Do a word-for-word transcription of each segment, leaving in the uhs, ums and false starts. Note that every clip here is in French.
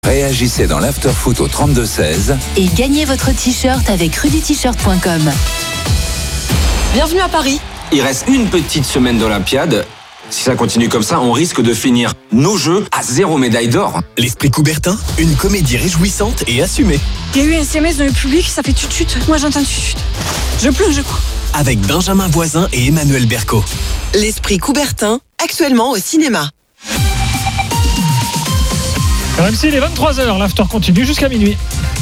Réagissez dans l'Afterfoot au trente-deux seize et gagnez votre t-shirt avec rudy t shirt point com. Bienvenue à Paris. Il reste une petite semaine d'Olympiade. Si ça continue comme ça, on risque de finir nos Jeux à zéro médaille d'or. L'Esprit Coubertin, une comédie réjouissante et assumée. Il y a eu un S M S dans le public, ça fait tut-tut. Moi j'entends tut-tut. Je pleure, je crois. Avec Benjamin Voisin et Emmanuel Berco. L'Esprit Coubertin, actuellement au cinéma. R M C, il est vingt-trois heures, l'after continue jusqu'à minuit.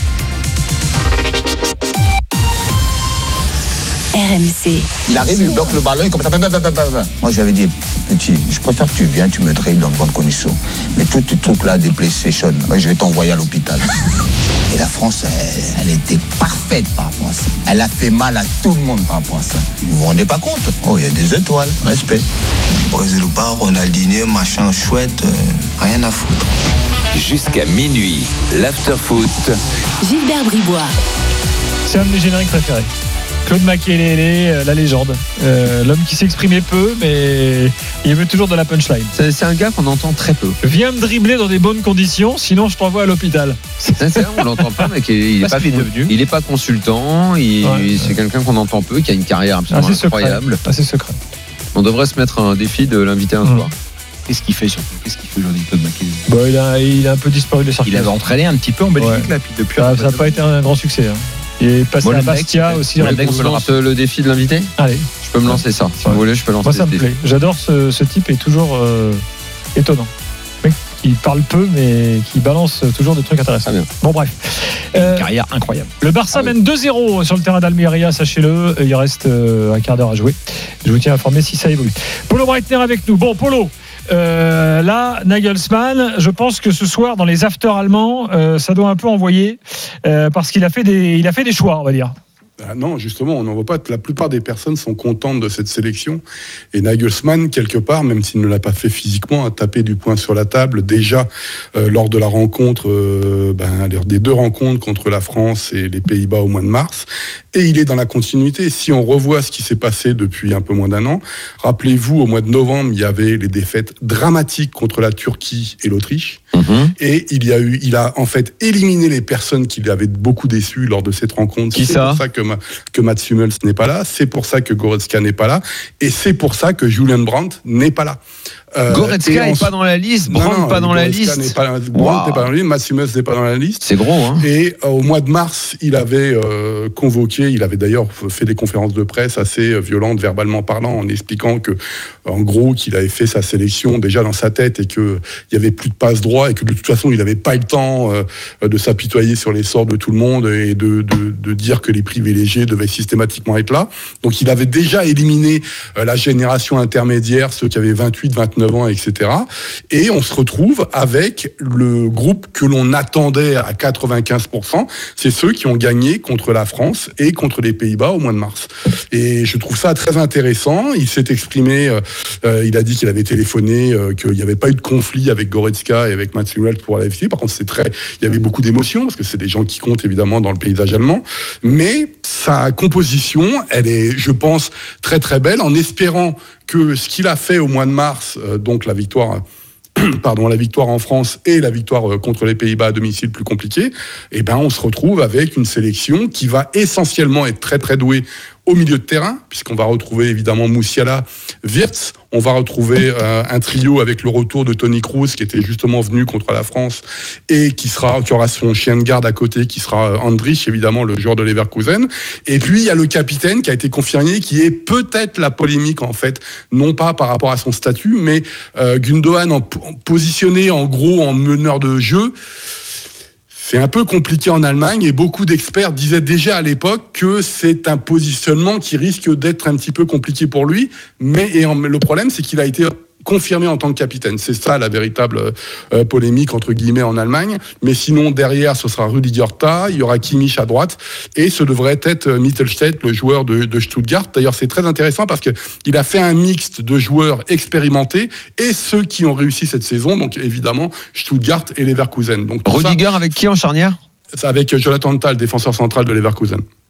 R M C. Il arrive, il bloque le ballon, il commence à... Moi j'avais dit, petit, je préfère que tu viennes, tu me traites dans de bonnes conditions. Mais tous tes trucs là, des PlayStation, je vais t'envoyer à l'hôpital. Et la France, elle, elle était parfaite par rapport à ça. Elle a fait mal à tout le monde par rapport à ça. Vous vous rendez pas compte? Oh, il y a des étoiles, respect. Brésil ou pas, Ronaldinho, machin chouette, euh, rien à foutre. Jusqu'à minuit, l'Afterfoot. Gilbert Bribois. C'est un de mes génériques préférés. Claude Makélélé, la légende. Euh, l'homme qui s'exprimait peu, mais il veut toujours de la punchline. C'est, c'est un gars qu'on entend très peu. Viens me dribbler dans des bonnes conditions, sinon je t'envoie à l'hôpital. C'est ça, on l'entend pas, mais il est pas, il est pas consultant. Il, ouais. C'est quelqu'un qu'on entend peu, qui a une carrière absolument assez incroyable. Secret. Assez secret. On devrait se mettre un défi de l'inviter un mmh. soir. Qu'est-ce qu'il fait surtout? Qu'est-ce qu'il fait aujourd'hui, Claude Makélélé? Bon, il a, il a un peu disparu de circuit. Il avait entraîné un petit peu en Belgique, ouais. là, puis depuis. Ça n'a pas été un grand succès. Hein. Il est passé bon, à Bastia mec, aussi. Vous voulez qu'on se lance le défi de l'invité? Allez. Je peux me lancer ça. Si ouais. vous voulez, je peux lancer Moi, ça me défi. plaît. J'adore ce, ce type, est toujours euh, étonnant. Mec qui parle peu, mais qui balance toujours des trucs intéressants. Ah, bien. Bon, bref. Euh, Une carrière incroyable. Le Barça ah, mène oui. deux zéro sur le terrain d'Almeria, sachez-le. Il reste euh, un quart d'heure à jouer. Je vous tiens informé si ça évolue. Polo Breitner avec nous. Bon, Polo. Euh, là, Nagelsmann, je pense que ce soir, dans les afters allemands, euh, ça doit un peu envoyer euh, parce qu'il a fait des, il a fait des choix, on va dire. Ah non, justement, on n'en voit pas. La plupart des personnes sont contentes de cette sélection. Et Nagelsmann, quelque part, même s'il ne l'a pas fait physiquement, a tapé du poing sur la table déjà euh, lors de la rencontre, euh, ben, des deux rencontres contre la France et les Pays-Bas au mois de mars. Et il est dans la continuité. Si on revoit ce qui s'est passé depuis un peu moins d'un an, rappelez-vous, au mois de novembre, il y avait les défaites dramatiques contre la Turquie et l'Autriche. Mmh. Et il y a eu, il a en fait éliminé les personnes qui l'avaient beaucoup déçu lors de cette rencontre. Qui c'est ça pour ça que, que Mats Hummels n'est pas là, c'est pour ça que Goretzka n'est pas là, et c'est pour ça que Julian Brandt n'est pas là. Euh, Goretzka n'est pas dans la liste, Brandt pas dans la liste. N'est pas, Brandt n'est pas dans la liste, Mats Hummels n'est pas dans la liste. C'est gros, hein. Et euh, au mois de mars, il avait euh, convoqué, il avait d'ailleurs fait des conférences de presse assez violentes, verbalement parlant, en expliquant que, en gros, qu'il avait fait sa sélection déjà dans sa tête et qu'il n'y avait plus de passe droit et que de toute façon, il n'avait pas eu le temps euh, de s'apitoyer sur les sorts de tout le monde et de, de, de dire que les privilégiés devaient systématiquement être là. Donc, il avait déjà éliminé euh, la génération intermédiaire, ceux qui avaient vingt-huit, vingt-neuf ans, et cetera. Et on se retrouve avec le groupe que l'on attendait à quatre-vingt-quinze pour cent, c'est ceux qui ont gagné contre la France et contre les Pays-Bas au mois de mars. Et je trouve ça très intéressant. Il s'est exprimé, euh, il a dit qu'il avait téléphoné, euh, qu'il n'y avait pas eu de conflit avec Goretzka et avec Mats Hummels pour la F C. Par contre, c'est très, il y avait beaucoup d'émotions parce que c'est des gens qui comptent évidemment dans le paysage allemand. Mais sa composition, elle est, je pense, très très belle, en espérant que ce qu'il a fait au mois de mars, euh, donc la victoire, pardon, la victoire en France et la victoire euh, contre les Pays-Bas à domicile plus compliquée, eh ben on se retrouve avec une sélection qui va essentiellement être très très douée au milieu de terrain, puisqu'on va retrouver évidemment Moussiala, Wirtz, on va retrouver euh, un trio avec le retour de Toni Kroos qui était justement venu contre la France et qui sera, qui aura son chien de garde à côté, qui sera euh, Andrich, évidemment le joueur de Leverkusen. Et puis il y a le capitaine qui a été confirmé, qui est peut-être la polémique en fait, non pas par rapport à son statut, mais euh, Gundogan en, en positionné en gros en meneur de jeu. C'est un peu compliqué en Allemagne et beaucoup d'experts disaient déjà à l'époque que c'est un positionnement qui risque d'être un petit peu compliqué pour lui. Mais et en, le problème, c'est qu'il a été confirmé en tant que capitaine. C'est ça la véritable euh, polémique entre guillemets en Allemagne. Mais sinon derrière ce sera Rüdiger Tah, il y aura Kimmich à droite et ce devrait être Mittelstädt, le joueur de, de Stuttgart. D'ailleurs c'est très intéressant parce que il a fait un mixte de joueurs expérimentés et ceux qui ont réussi cette saison. Donc évidemment Stuttgart et Leverkusen. Donc Rüdiger avec qui en charnière? Avec Jonathan Tah, défenseur central de Leverkusen.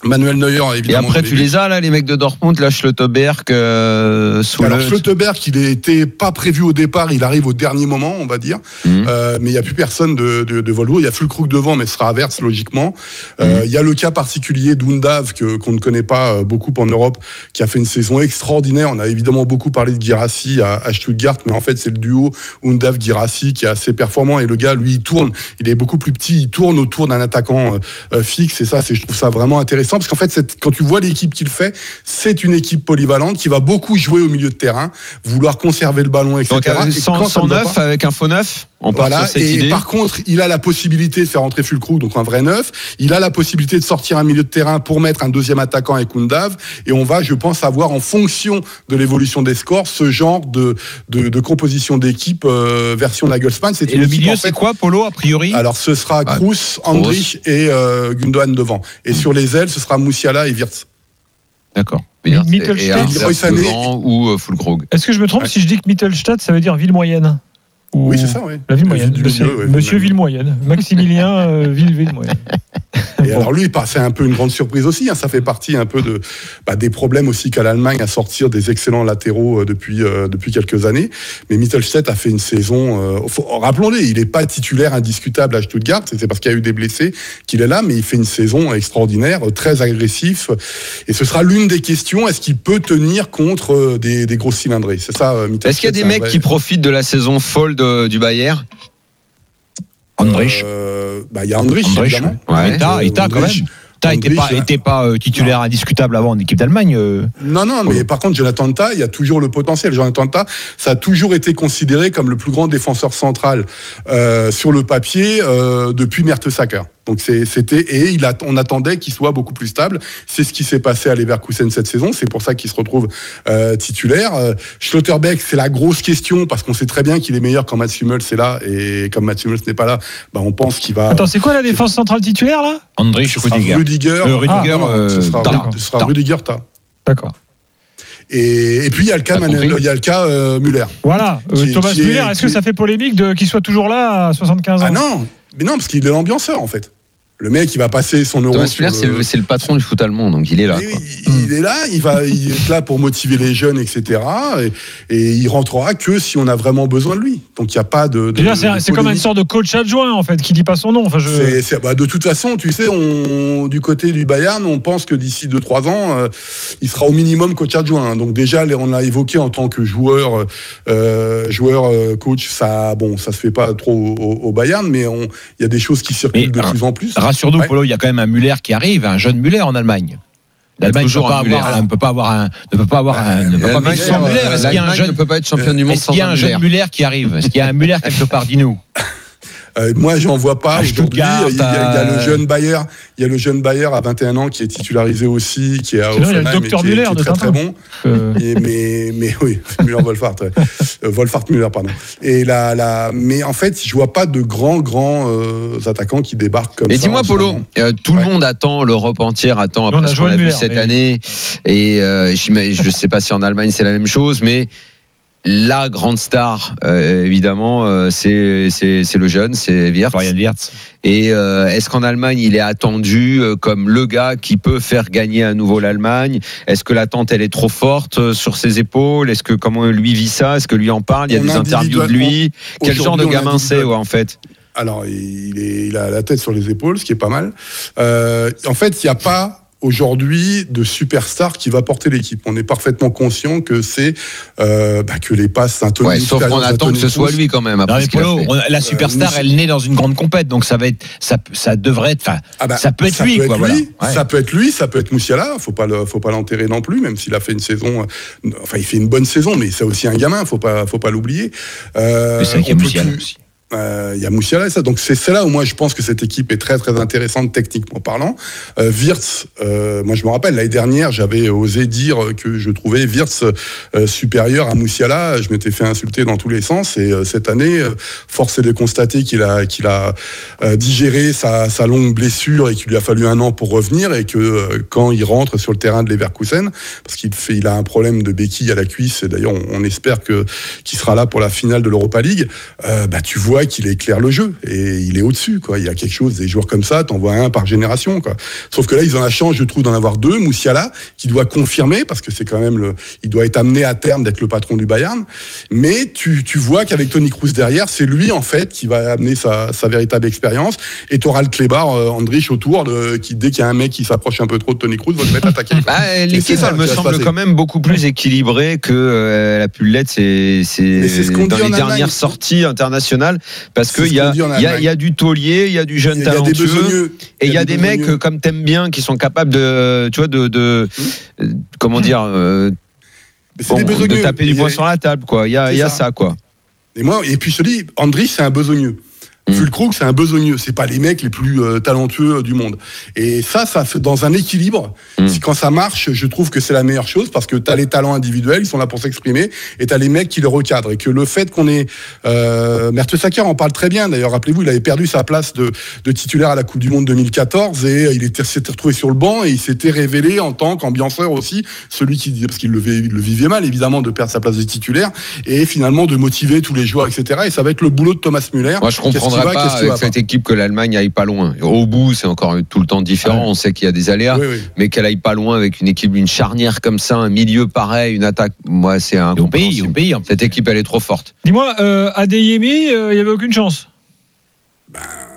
Manuel Neuer, évidemment. Et après, tu les as, là, les mecs de Dortmund, là, Schlotterberg, euh, sous Alors, le... Schlotterberg, il n'était pas prévu au départ, il arrive au dernier moment, on va dire. Mmh. Euh, mais il n'y a plus personne de, de, de Volvo. Il y a Füllkrug devant, mais ce sera Havertz, logiquement. Euh, mmh. Il y a le cas particulier d'Undav, que, qu'on ne connaît pas beaucoup en Europe, qui a fait une saison extraordinaire. On a évidemment beaucoup parlé de Guirassy à, à Stuttgart, mais en fait, c'est le duo Undav-Guirassy qui est assez performant. Et le gars, lui, il tourne. Il est beaucoup plus petit, il tourne autour d'un attaquant euh, fixe. Et ça, c'est, je trouve ça vraiment intéressant. Parce qu'en fait, c'est, quand tu vois l'équipe qu'il fait, c'est une équipe polyvalente qui va beaucoup jouer au milieu de terrain, vouloir conserver le ballon, et cetera. Donc, sans, sans neuf, avec un faux neuf, on part voilà, sur cette et idée. Par contre, il a la possibilité de faire entrer Füllkrug, donc un vrai neuf. Il a la possibilité de sortir un milieu de terrain pour mettre un deuxième attaquant avec Undav. Et on va, je pense, avoir en fonction de l'évolution des scores ce genre de, de, de composition d'équipe euh, version Nagelsmann. C'est et le milieu, c'est quoi, Polo, a priori? Alors, ce sera ah, Kroos, Andrich et euh, Gundogan devant. Et mmh. sur les ailes, ce sera Musiala et Wirtz. D'accord. Mittelstadt ou euh, Füllkrug. Est-ce que je me trompe ouais. si je dis que Mittelstadt, ça veut dire ville moyenne? Ou... Oui, c'est ça, oui. La ville moyenne. Monsieur, milieu, ouais, Monsieur ville moyenne. Maximilien, euh, ville, ville moyenne. Et bon. Alors lui, c'est un peu une grande surprise aussi. Hein. Ça fait partie un peu de, bah, des problèmes aussi qu'a l'Allemagne à sortir des excellents latéraux euh, depuis, euh, depuis quelques années. Mais Mittelstadt a fait une saison... Euh, faut, rappelons-le, il n'est pas titulaire indiscutable à Stuttgart. C'est parce qu'il y a eu des blessés qu'il est là. Mais il fait une saison extraordinaire, très agressif. Et ce sera l'une des questions. Est-ce qu'il peut tenir contre euh, des, des grosses cylindrées? C'est ça, euh, Mittelstadt. Est-ce qu'il y a des mecs vrai... qui profitent de la saison folle de, du Bayern? Andrich. Il euh, bah, y a Andrich, Andrich évidemment. Ouais. Eta, Eta quand même. Eta n'était pas, était pas euh, titulaire non. indiscutable avant en équipe d'Allemagne. Euh... Non, non, mais par contre, Jonathan Tah, il y a toujours le potentiel. Jonathan Tah, ça a toujours été considéré comme le plus grand défenseur central euh, sur le papier euh, depuis Mertesacker. Donc c'est, c'était et il a, on attendait qu'il soit beaucoup plus stable. C'est ce qui s'est passé à Leverkusen cette saison. C'est pour ça qu'il se retrouve euh, titulaire. Euh, Schlotterbeck, c'est la grosse question parce qu'on sait très bien qu'il est meilleur quand Mats Hummels est là et comme Mats Hummels n'est pas là, bah on pense qu'il va. Attends, c'est quoi la défense centrale titulaire là? Andrich, Rudiger. Rudiger. Euh, Rudiger. Ah, euh, ce sera, ta, ce sera ta. Rudiger. Ta. D'accord. Et, et puis il y a le cas, Manuel, il y a le cas euh, Müller. Voilà. Euh, qui, Thomas qui Müller. Est, est-ce que ça fait polémique de qu'il soit toujours là à soixante-quinze ans? Ah non. Mais non, parce qu'il est l'ambianceur, en fait. Le mec, il va passer son euro. Thomas Müller, le... c'est, le, c'est le patron du foot allemand, donc il est là. Quoi. Il, il est là, il va, il est là pour motiver les jeunes, et cetera. Et, et il rentrera que si on a vraiment besoin de lui. Donc il n'y a pas de. de, dire, c'est, de c'est comme une sorte de coach adjoint, en fait, qui dit pas son nom. Enfin, je... c'est, c'est, bah, de toute façon, tu sais, on, du côté du Bayern, on pense que d'ici deux trois ans, euh, il sera au minimum coach adjoint. Donc déjà, on l'a évoqué en tant que joueur, euh, joueur euh, coach. Ça, bon, ça se fait pas trop au, au Bayern, mais il y a des choses qui circulent mais, de alors, plus en plus. Rassure-nous, ouais. Polo, il y a quand même un Müller qui arrive, un jeune Müller en Allemagne. L'Allemagne ne peut pas avoir, ne peut pas avoir un, ne peut pas avoir un, ne peut pas mettre sans Müller. Est-ce qu'il y a un jeune, ne peut pas être champion du monde sans un Müller? Est-ce qu'il y a un jeune Müller qui arrive? Est-ce qu'il y a un Müller quelque part? Dis-nous. Euh, moi, j'en vois pas. Aujourd'hui, il y, a, il y a le jeune Bayer, il y a le jeune Bayer à vingt et un ans qui est titularisé aussi, qui est à Offenheim, et qui est, Müller, qui est très très bon. Euh... Et, mais, mais oui, Müller-Wolfhard, ouais. euh, Wolfhard-Müller, pardon. Et la, la, mais en fait, je vois pas de grands grands euh, attaquants qui débarquent comme et ça. Et dis-moi, Polo, euh, tout ouais. le monde attend, l'Europe entière attend après ce qu'on a vu cette mais... année. Et euh, je sais pas si en Allemagne c'est la même chose, mais la grande star, euh, évidemment, euh, c'est, c'est, c'est le jeune, c'est Wirtz. Wirtz. Et euh, est-ce qu'en Allemagne, il est attendu euh, comme le gars qui peut faire gagner à nouveau l'Allemagne? Est-ce que l'attente, elle est trop forte euh, sur ses épaules? Est-ce que comment lui vit ça? Est-ce que lui en parle? Il y a on des interviews de lui. Quel genre de gamin c'est, ouais, en fait? Alors, il, est, il a la tête sur les épaules, ce qui est pas mal. Euh, en fait, il n'y a pas aujourd'hui de superstar qui va porter l'équipe. On est parfaitement conscient que c'est euh, bah, que les passes Anthony. Ouais, sauf qu'on attend que ce soit lui quand même. Après non, Polo, la superstar, euh, elle naît dans une grande compète, donc ça va être, ça, ça devrait être, enfin, ah bah, ça peut être ça lui, peut quoi. Être voilà. lui, ouais. Ça peut être lui, ça peut être Musiala. Faut pas le, faut pas l'enterrer non plus, même s'il a fait une saison. Euh, enfin, il fait une bonne saison, mais c'est aussi un gamin. Faut pas, faut pas l'oublier. Euh, mais c'est vrai qu'il y a Musiala aussi. Il euh, y a Musiala et ça, donc c'est, c'est là où moi je pense que cette équipe est très très intéressante techniquement parlant. Euh, Wirtz, euh, moi je me rappelle l'année dernière j'avais osé dire que je trouvais Wirtz euh, supérieur à Musiala. Je m'étais fait insulter dans tous les sens et euh, cette année, euh, force est de constater qu'il a qu'il a euh, digéré sa, sa longue blessure et qu'il lui a fallu un an pour revenir et que euh, quand il rentre sur le terrain de Leverkusen, parce qu'il fait, il a un problème de béquille à la cuisse et d'ailleurs on, on espère que qu'il sera là pour la finale de l'Europa League. Euh, bah tu vois voit qu'il éclaire le jeu et il est au-dessus, quoi. Il y a quelque chose, des joueurs comme ça, t'en vois un par génération, quoi. Sauf que là, ils ont la chance, je trouve, d'en avoir deux. Moussiala, qui doit confirmer, parce que c'est quand même le, il doit être amené à terme d'être le patron du Bayern. Mais tu, tu vois qu'avec Toni Kroos derrière, c'est lui, en fait, qui va amener sa, sa véritable expérience. Et t'auras le clébard, euh, Andrich, autour, de, qui, dès qu'il y a un mec qui s'approche un peu trop de Toni Kroos, va se mettre à attaquer. Bah, l'équipe, elle me semble quand même beaucoup plus équilibrée que euh, la pu l'être, c'est, c'est, c'est ce qu'on dans dit les dernières Allemagne. Sorties internationales, parce qu'il y a, il y, a, y a du taulier, il y a du jeune talentueux, et il y a des, des mecs euh, comme t'aimes bien qui sont capables de, tu vois, de, de mmh. euh, comment dire, euh, bon, de taper du poing sur la table, quoi. Il y a, il y a ça. ça, quoi. Et moi, et puis je te dis, Andrich, c'est un besogneux. Füllkrug, c'est un besogneux, c'est pas les mecs les plus euh, talentueux du monde. Et ça, ça fait dans un équilibre. Mmh. Quand ça marche, je trouve que c'est la meilleure chose parce que t'as les talents individuels, ils sont là pour s'exprimer, et t'as les mecs qui les recadrent. Et que le fait qu'on ait, euh, Mertesacker en parle très bien. D'ailleurs, rappelez-vous, il avait perdu sa place de, de titulaire à la Coupe du Monde deux mille quatorze et il était, s'était retrouvé sur le banc et il s'était révélé en tant qu'ambianceur aussi, celui qui, parce qu'il le, il le vivait mal évidemment de perdre sa place de titulaire et finalement de motiver tous les joueurs, et cetera. Et ça va être le boulot de Thomas Müller. Moi, je comprends. Va, pas avec cette équipe que l'Allemagne aille pas loin. Au bout, c'est encore tout le temps différent. Ouais. On sait qu'il y a des aléas, oui, oui. mais qu'elle aille pas loin avec une équipe, une charnière comme ça, un milieu pareil, une attaque. Moi, c'est un. Au pays, au pays. Cette équipe, elle est trop forte. Dis-moi, euh, Adeyemi, il euh, y avait aucune chance. Ben,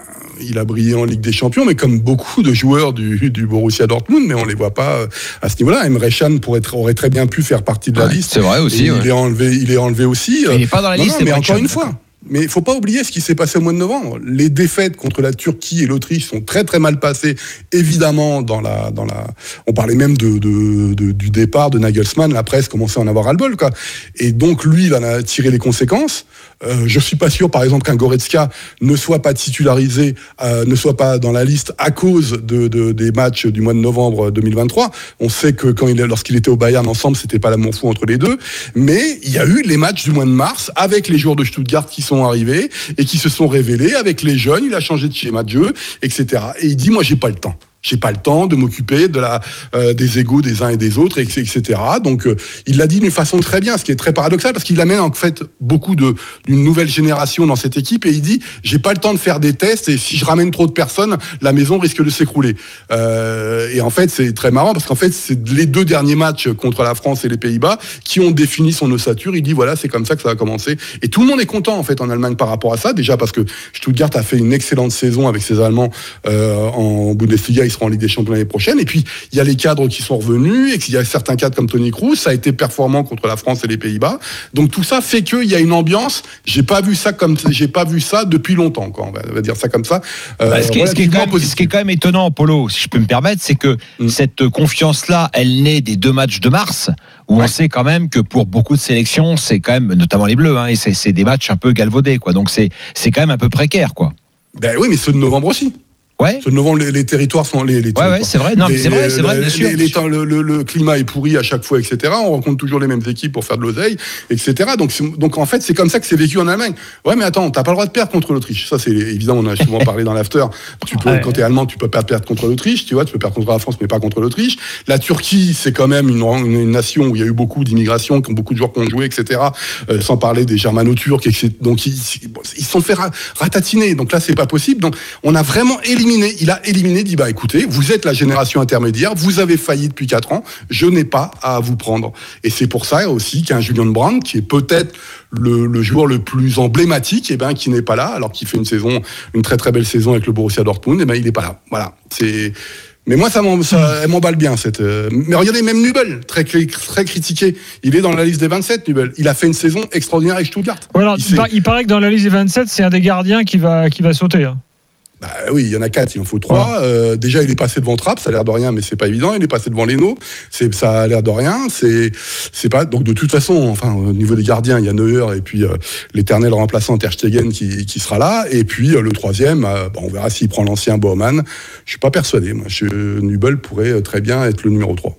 il a brillé en Ligue des Champions, mais comme beaucoup de joueurs du, du Borussia Dortmund, mais on les voit pas à ce niveau-là. Emre Can pourrait être, aurait très bien pu faire partie de la ouais, liste. C'est vrai aussi. Ouais. Il est enlevé, il est enlevé aussi. Mais il n'est pas dans la non, liste. Non, mais encore une fois. Mais il faut pas oublier ce qui s'est passé au mois de novembre. Les défaites contre la Turquie et l'Autriche sont très très mal passées. Évidemment, dans la dans la, on parlait même de, de, de du départ de Nagelsmann. La presse commençait à en avoir ras-le-bol, quoi. Et donc lui, il en a tiré les conséquences. Euh, je suis pas sûr, par exemple, qu'un Goretzka ne soit pas titularisé, euh, ne soit pas dans la liste à cause de, de des matchs du mois de novembre deux mille vingt-trois. On sait que quand il lorsqu'il était au Bayern ensemble, c'était pas l'amour fou entre les deux. Mais il y a eu les matchs du mois de mars avec les joueurs de Stuttgart qui sont arrivés et qui se sont révélés avec les jeunes. Il a changé de schéma de jeu, et cetera. Et il dit, moi, j'ai pas le temps. J'ai pas le temps de m'occuper de la euh, des égos des uns et des autres, et cetera. Donc, euh, il l'a dit d'une façon très bien, ce qui est très paradoxal parce qu'il amène en fait beaucoup de d'une nouvelle génération dans cette équipe. Et il dit, j'ai pas le temps de faire des tests et si je ramène trop de personnes, la maison risque de s'écrouler. Euh, et en fait, c'est très marrant parce qu'en fait, c'est les deux derniers matchs contre la France et les Pays-Bas qui ont défini son ossature. Il dit, voilà, c'est comme ça que ça va commencer. Et tout le monde est content en fait en Allemagne par rapport à ça. Déjà parce que Stuttgart a fait une excellente saison avec ses Allemands euh, en Bundesliga. Ils en Ligue des Champions l'année prochaine. Et puis, il y a les cadres qui sont revenus et qu'il y a certains cadres comme Toni Kroos. Ça a été performant contre la France et les Pays-Bas. Donc, tout ça fait qu'il y a une ambiance. J'ai pas vu ça comme, j'ai pas vu ça depuis longtemps, quoi. On va, on va dire ça comme ça. Euh, bah, ce, qui est, ce, qui est quand même, ce qui est quand même étonnant, Polo, si je peux me permettre, c'est que mmh. cette confiance-là, elle naît des deux matchs de mars, où ouais. on sait quand même que pour beaucoup de sélections, c'est quand même, notamment les Bleus, hein, et c'est, c'est des matchs un peu galvaudés, quoi. Donc, c'est, c'est quand même un peu précaire, quoi. Ben oui, mais ceux de novembre aussi. Ouais. Ce novembre, les, les territoires sont les. les ouais, ouais, c'est vrai. Non, mais c'est vrai, c'est vrai, bien sûr. Les, les, le, le, le climat est pourri à chaque fois, et cetera. On rencontre toujours les mêmes équipes pour faire de l'oseille, et cetera. Donc, donc en fait, c'est comme ça que c'est vécu en Allemagne. Ouais, mais attends, t'as pas le droit de perdre contre l'Autriche. Ça, c'est évidemment, on a souvent parlé dans l'after. Tu peux, ouais. quand t'es allemand, tu peux pas perdre contre l'Autriche. Tu vois, tu peux perdre contre la France, mais pas contre l'Autriche. La Turquie, c'est quand même une, une, une nation où il y a eu beaucoup d'immigration, qui ont beaucoup de joueurs qui ont joué, et cetera. Euh, sans parler des germano-turcs, et cetera. Donc ils, ils se sont fait ratatiner. Donc là, c'est pas possible. Donc on a vraiment éliminé. Il a éliminé. dit bah écoutez, vous êtes la génération intermédiaire, vous avez failli depuis quatre ans, je n'ai pas à vous prendre. Et c'est pour ça aussi qu'un Julian Brandt, qui est peut-être le, le joueur le plus emblématique, et ben qui n'est pas là, alors qu'il fait une saison, une très très belle saison avec le Borussia Dortmund, et ben il n'est pas là. Voilà, c'est. Mais moi, ça, ça elle m'emballe bien cette. Euh... Mais regardez, même Nübel, très très critiqué, il est dans la liste des vingt-sept. Nübel, il a fait une saison extraordinaire avec Stuttgart. Voilà, il, il paraît que dans la liste des vingt-sept, c'est un des gardiens qui va qui va sauter. Hein. Bah oui, il y en a quatre, il en faut trois. Euh, déjà, il est passé devant Trapp, ça a l'air de rien, mais c'est pas évident. Il est passé devant Leno, c'est ça a l'air de rien. C'est c'est pas donc de toute façon. Enfin, au niveau des gardiens, il y a Neuer et puis euh, l'éternel remplaçant Ter Stegen qui qui sera là. Et puis euh, le troisième, euh, bah, on verra s'il prend l'ancien Baumann. Je suis pas persuadé. Moi, je, Nübel pourrait très bien être le numéro trois.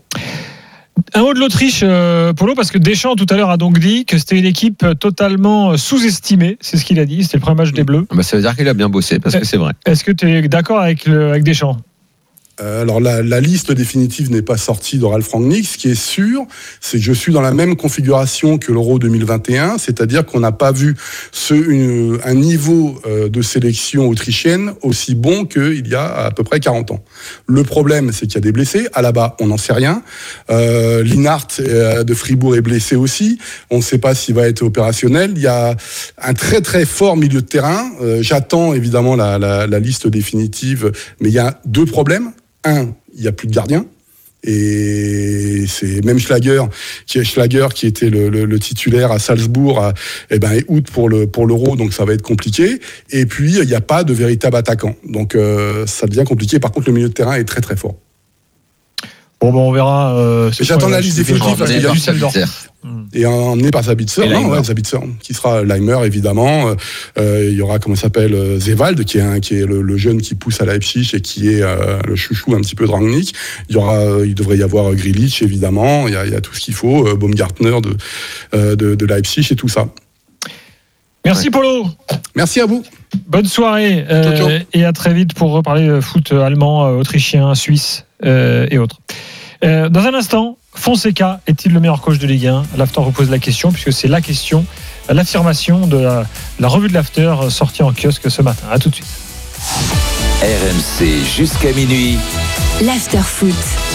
Un mot de l'Autriche, euh, Polo, parce que Deschamps tout à l'heure a donc dit que c'était une équipe totalement sous-estimée. C'est ce qu'il a dit. C'était le premier match des Bleus. Bah, ça veut dire qu'il a bien bossé, parce que c'est vrai. Est-ce que tu es d'accord avec, le, avec Deschamps ? Euh, alors la, la liste définitive n'est pas sortie de Ralf Rangnick. Ce qui est sûr, c'est que je suis dans la même configuration que l'Euro deux mille vingt et un, c'est-à-dire qu'on n'a pas vu ce, une, un niveau euh, de sélection autrichienne aussi bon qu'il y a à peu près quarante ans. Le problème, c'est qu'il y a des blessés. À là-bas, on n'en sait rien. Euh, Lienhart euh, de Fribourg est blessé aussi. On ne sait pas s'il va être opérationnel. Il y a un très très fort milieu de terrain. Euh, j'attends évidemment la, la, la liste définitive, mais il y a deux problèmes. Un, il n'y a plus de gardien. Et c'est même Schlager, qui est Schlager, qui était le, le, le titulaire à Salzbourg, à, eh ben, est out pour le pour l'Euro, donc ça va être compliqué. Et puis il n'y a pas de véritable attaquant, donc euh, ça devient compliqué. Par contre, le milieu de terrain est très très fort. Bon, ben on verra. Euh, J'attends la liste définitive parce qu'il y a Düsseldorf. Et emmené par Sabitzer, non, ouais, Sabitzer, qui sera Leimer évidemment. Euh, il y aura comment ça s'appelle Zewald, qui est un, qui est le, le jeune qui pousse à Leipzig et qui est euh, le chouchou un petit peu de Rangnick. Il y aura, il devrait y avoir Grealish évidemment. Il y a, il y a tout ce qu'il faut, euh, Baumgartner de, euh, de de Leipzig et tout ça. Merci ouais. Polo. Merci à vous. Bonne soirée euh, et à très vite pour reparler foot allemand, autrichien, suisse euh, et autres. Euh, dans un instant, Fonseca est-il le meilleur coach de Ligue un? L'After vous pose la question puisque c'est la question, l'affirmation de la, la revue de l'After sortie en kiosque ce matin. À tout de suite. R M C jusqu'à minuit. L'After Foot.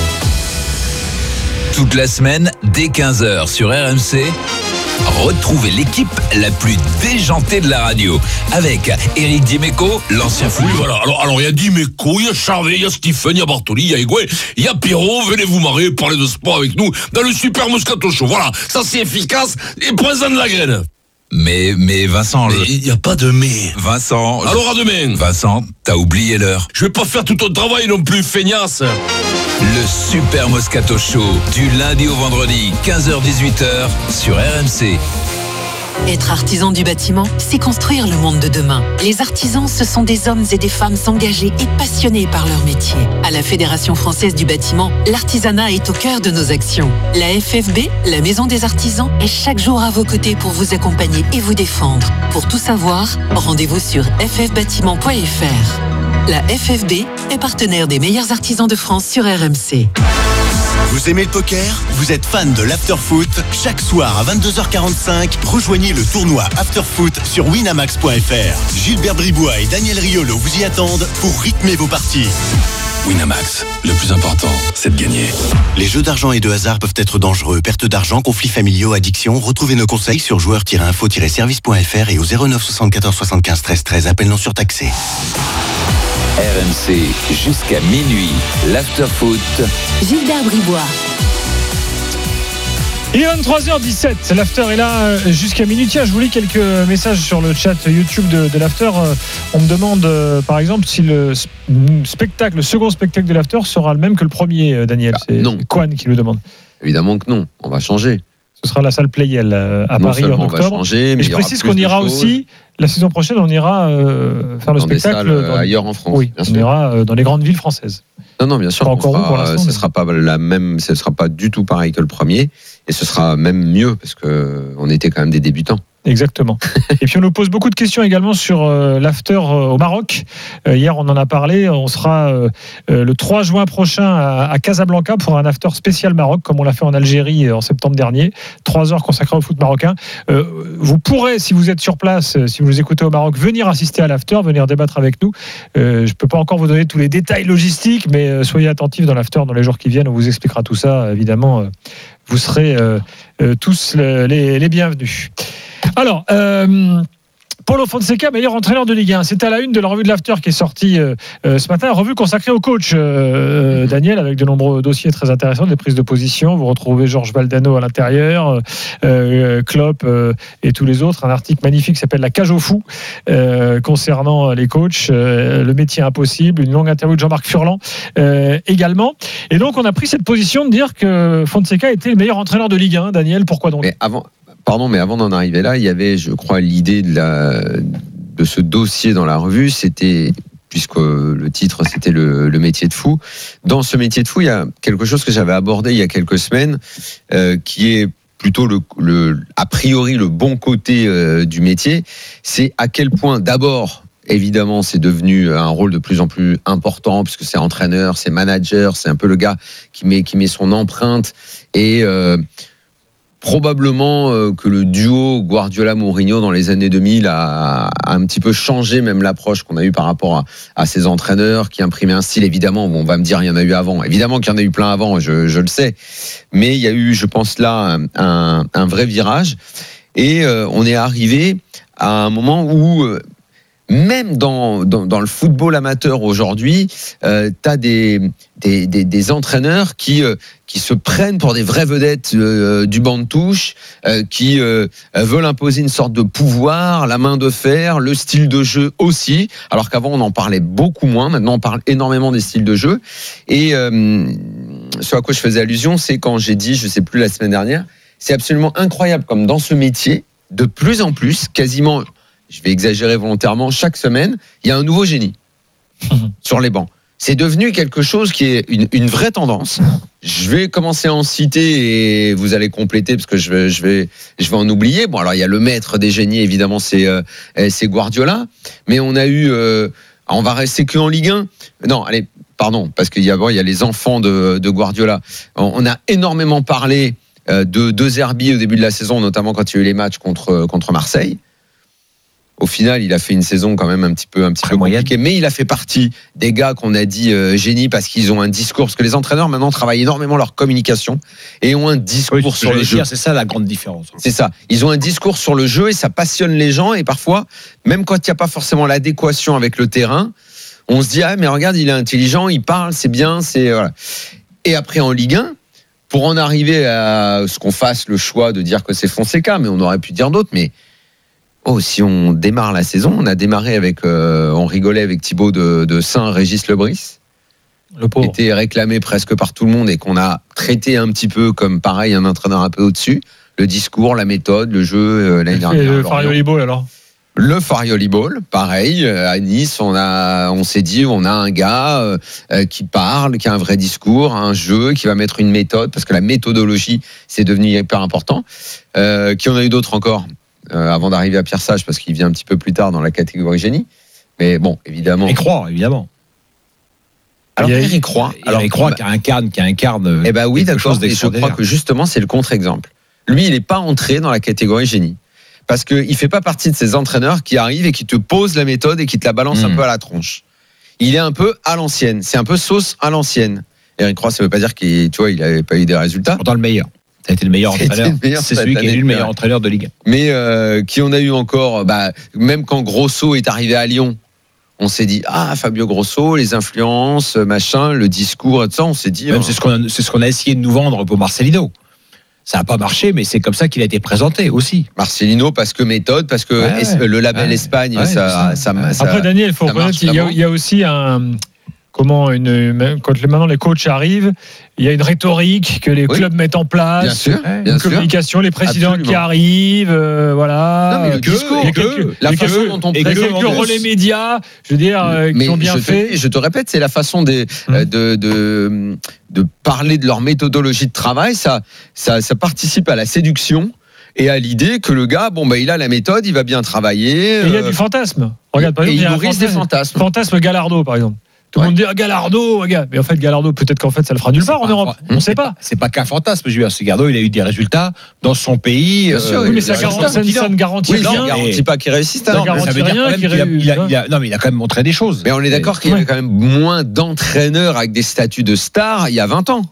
Toute la semaine, dès quinze heures sur R M C. Retrouvez l'équipe la plus déjantée de la radio avec Eric Dimeco, l'ancien fou. Oui, voilà. Alors, alors, il y a Dimeco, il y a Charvet, il y a Stephen, il y a Bartoli, il y a Higuain, il y a Pierrot. Venez vous marrer, parler de sport avec nous dans le Super Moscato Show. Voilà. Ça, c'est efficace et présent de la graine. Mais, mais Vincent... Mais il n'y a pas de mais. Vincent... Alors à demain. Vincent, t'as oublié l'heure. Je vais pas faire tout ton travail non plus, feignasse. Le Super Moscato Show, du lundi au vendredi, quinze heures dix-huit heures, sur R M C. Être artisan du bâtiment, c'est construire le monde de demain. Les artisans, ce sont des hommes et des femmes engagés et passionnés par leur métier. À la Fédération française du bâtiment, l'artisanat est au cœur de nos actions. La F F B, la Maison des artisans, est chaque jour à vos côtés pour vous accompagner et vous défendre. Pour tout savoir, rendez-vous sur f f bâtiment point f r. La F F B est partenaire des meilleurs artisans de France sur R M C. Vous aimez le poker? Vous êtes fan de l'Afterfoot? Chaque soir à vingt-deux heures quarante-cinq, rejoignez le tournoi Afterfoot sur winamax point f r. Gilbert Bribois et Daniel Riolo vous y attendent pour rythmer vos parties. Winamax, le plus important, c'est de gagner. Les jeux d'argent et de hasard peuvent être dangereux. Perte d'argent, conflits familiaux, addiction. Retrouvez nos conseils sur joueurs tiret info tiret service point f r et au zéro neuf soixante-quatorze soixante-quinze treize treize. Appel non surtaxé. R M C jusqu'à minuit, l'Afterfoot. Gilbert Bribois. Il est vingt-trois heures dix-sept, l'After est là jusqu'à minuit. Tiens, je vous lis quelques messages sur le chat YouTube de, de l'After. On me demande par exemple si le spectacle, le second spectacle de l'After sera le même que le premier, Daniel. Ah, c'est non. Quan qui le demande. Évidemment que non, on va changer. Ce sera la salle Playel à non Paris en octobre. On va changer, mais et je précise qu'on ira aussi, la saison prochaine, on ira euh, faire le dans spectacle des salles, dans, ailleurs en France. Oui, on sûr. ira euh, dans les grandes villes françaises. Non, non, bien sûr. Pas encore fera, où pour l'instant, ce ne mais... sera pas la même, ce sera pas du tout pareil que le premier, et ce sera même mieux parce que on était quand même des débutants. Exactement. Et puis on nous pose beaucoup de questions également sur euh, l'after euh, au Maroc. Euh, hier on en a parlé. On sera euh, euh, le trois juin prochain à, à Casablanca pour un after spécial Maroc, comme on l'a fait en Algérie euh, en septembre dernier. Trois heures consacrées au foot marocain. Euh, vous pourrez, si vous êtes sur place, euh, si vous nous écoutez au Maroc, venir assister à l'after, venir débattre avec nous. Euh, je peux pas encore vous donner tous les détails logistiques, mais euh, soyez attentifs dans l'after dans les jours qui viennent. On vous expliquera tout ça. Évidemment, euh, vous serez euh, euh, tous le, les, les bienvenus. Alors, euh, Paulo Fonseca, meilleur entraîneur de Ligue un. C'est à la une de la revue de l'After qui est sortie euh, ce matin. Revue consacrée au coach, euh, Daniel, avec de nombreux dossiers très intéressants, des prises de position. Vous retrouvez Georges Valdano à l'intérieur, euh, Klopp euh, et tous les autres. Un article magnifique qui s'appelle La cage aux fous euh, concernant les coachs, euh, le métier impossible. Une longue interview de Jean-Marc Furlan euh, également. Et donc, on a pris cette position de dire que Fonseca était le meilleur entraîneur de Ligue un. Daniel, pourquoi donc? Mais avant... Pardon, mais avant d'en arriver là, il y avait, je crois, l'idée de, la, de ce dossier dans la revue, c'était, puisque le titre, c'était le, le métier de fou. Dans ce métier de fou, il y a quelque chose que j'avais abordé il y a quelques semaines, euh, qui est plutôt le, le, a priori le bon côté euh, du métier. C'est à quel point, d'abord, évidemment, c'est devenu un rôle de plus en plus important puisque c'est entraîneur, c'est manager, c'est un peu le gars qui met, qui met son empreinte. Et euh, probablement euh, que le duo Guardiola-Mourinho dans les années deux mille a, a un petit peu changé même l'approche qu'on a eue par rapport à, à ces entraîneurs qui imprimaient un style. Évidemment, bon, on va me dire il y en a eu avant. Évidemment qu'il y en a eu plein avant, je, je le sais. Mais il y a eu, je pense là, un, un vrai virage. Et euh, on est arrivé à un moment où... Euh, Même dans, dans, dans le football amateur aujourd'hui, euh, tu as des, des, des, des entraîneurs qui, euh, qui se prennent pour des vraies vedettes euh, du banc de touche, euh, qui euh, veulent imposer une sorte de pouvoir, la main de fer, le style de jeu aussi, alors qu'avant on en parlait beaucoup moins, maintenant on parle énormément des styles de jeu. Et euh, ce à quoi je faisais allusion, c'est quand j'ai dit, je ne sais plus la semaine dernière, c'est absolument incroyable comme dans ce métier, de plus en plus, quasiment... je vais exagérer volontairement, chaque semaine, il y a un nouveau génie sur les bancs. C'est devenu quelque chose qui est une, une vraie tendance. Je vais commencer à en citer et vous allez compléter parce que je vais, je vais, je vais en oublier. Bon, alors il y a le maître des génies, évidemment, c'est, euh, c'est Guardiola. Mais on a eu... Euh, on va rester que en Ligue un. Non, allez, pardon, parce qu'il y a, bon, il y a les enfants de, de Guardiola. On a énormément parlé euh, de, de Zerbi au début de la saison, notamment quand il y a eu les matchs contre, contre Marseille. Au final, il a fait une saison quand même un petit peu, un petit peu compliquée, mais il a fait partie des gars qu'on a dit euh, génie parce qu'ils ont un discours. Parce que les entraîneurs maintenant travaillent énormément leur communication et ont un discours oui, sur le jeu. Dire, c'est ça la grande différence. C'est ça. Ils ont un discours sur le jeu et ça passionne les gens. Et parfois, même quand il n'y a pas forcément l'adéquation avec le terrain, on se dit ah mais regarde, il est intelligent, il parle, c'est bien, c'est voilà. Et après en Ligue un. Pour en arriver à ce qu'on fasse le choix de dire que c'est Fonseca, mais on aurait pu dire d'autres, mais oh, si on démarre la saison, on a démarré avec, euh, on rigolait avec Thibaut de, de Saint-Régis Lebris, le pauvre, qui était réclamé presque par tout le monde et qu'on a traité un petit peu comme pareil un entraîneur un peu au-dessus. Le discours, la méthode, le jeu. Euh, l'année dernière, et le Farioli Ball alors. Le Farioli Ball, pareil. À Nice, on a, on s'est dit, on a un gars euh, qui parle, qui a un vrai discours, un jeu, qui va mettre une méthode, parce que la méthodologie, c'est devenu hyper important. Euh, qui en a eu d'autres encore euh, avant d'arriver à Pierre Sage, parce qu'il vient un petit peu plus tard dans la catégorie génie. Mais bon, évidemment. Et croire, évidemment. Alors, Eric Roy, alors Eric Roy qui incarne, qui incarne. Eh ben oui, d'accord. Et je crois que justement, c'est le contre-exemple. Lui, il n'est pas entré dans la catégorie génie. Parce qu'il ne fait pas partie de ces entraîneurs qui arrivent et qui te posent la méthode et qui te la balancent mmh. un peu à la tronche. Il est un peu à l'ancienne. C'est un peu sauce à l'ancienne. Eric Roy, ça ne veut pas dire qu'il n'avait pas eu des résultats. Pourtant, le meilleur. Ça a été le meilleur entraîneur. Le meilleur c'est celui qui est le meilleur entraîneur de Ligue un. Mais euh, qui on a eu encore bah, même quand Grosso est arrivé à Lyon, on s'est dit, ah, Fabio Grosso, les influences, machin, le discours, et tout ça, on s'est dit... Même oh. c'est, ce qu'on a, c'est ce qu'on a essayé de nous vendre pour Marcelino. Ça n'a pas marché, mais c'est comme ça qu'il a été présenté aussi. Marcelino, parce que méthode, parce que ouais, es- le label ouais, Espagne, ouais, ça, ça, ça, ça. Après, Daniel, il faut reconnaître qu'il y a, il y a aussi un. Comment une, quand maintenant les coachs arrivent, il y a une rhétorique que les oui. clubs mettent en place, bien sûr, une bien communication, sûr. les présidents Absolument. qui arrivent, euh, voilà. Non, mais le que, discours, et quelques, que, la façon dont on et quelques relais médias, je veux dire, euh, qui ont bien je fait. Te, je te répète, c'est la façon des, hum. de, de, de parler de leur méthodologie de travail. Ça, ça, ça participe à la séduction. Et à l'idée que le gars, bon, bah, il a la méthode, il va bien travailler. Et il y a du fantasme. Regarde, par et exemple, il nourrit des fantasmes. Fantasme Gallardo, par exemple. Tout le ouais. monde dit ah, Gallardo, gars. Mais en fait, Gallardo, peut-être qu'en fait, ça le fera nulle part en Europe. On ne sait pas. C'est pas qu'un fantasme, je veux dire. Gallardo, il a eu des résultats dans son pays. Bien sûr, oui, mais ça, garantit, ça, ça ne garantit oui, rien. Ça ne garantit pas qu'il réussisse. Ça ne garantit rien. Qu'il a, il a, il a, non, mais il a quand même montré des choses. Mais on est d'accord qu'il y avait quand même moins d'entraîneurs avec des statuts de stars il y a vingt ans.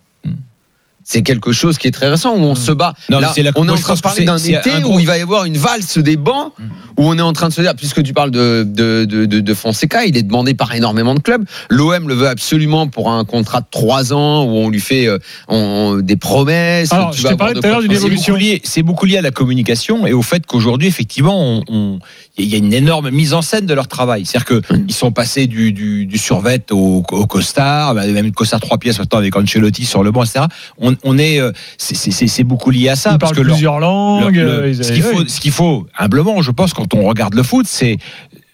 C'est quelque chose qui est très récent, où on se bat. Non, là, la, on est en train de parler d'un été où gros... il va y avoir une valse des bancs, où on est en train de se dire, puisque tu parles de, de, de, de, de Fonseca, il est demandé par énormément de clubs. L'O M le veut absolument pour un contrat de trois ans, où on lui fait euh, on, des promesses. Alors, je t'ai parlé tout à l'heure d'une évolution. C'est beaucoup, c'est beaucoup lié à la communication et au fait qu'aujourd'hui, effectivement, on, on, il y a une énorme mise en scène de leur travail. C'est-à-dire qu'ils mmh. sont passés du, du, du survêt au, au costard, même le costard trois pièces maintenant avec Ancelotti sur le banc, et cetera. On, on est... C'est, c'est, c'est beaucoup lié à ça. Ils parce parlent que plusieurs leur, langues. Le, le, ce, qu'il faut, ce qu'il faut, humblement, je pense, quand on regarde le foot, c'est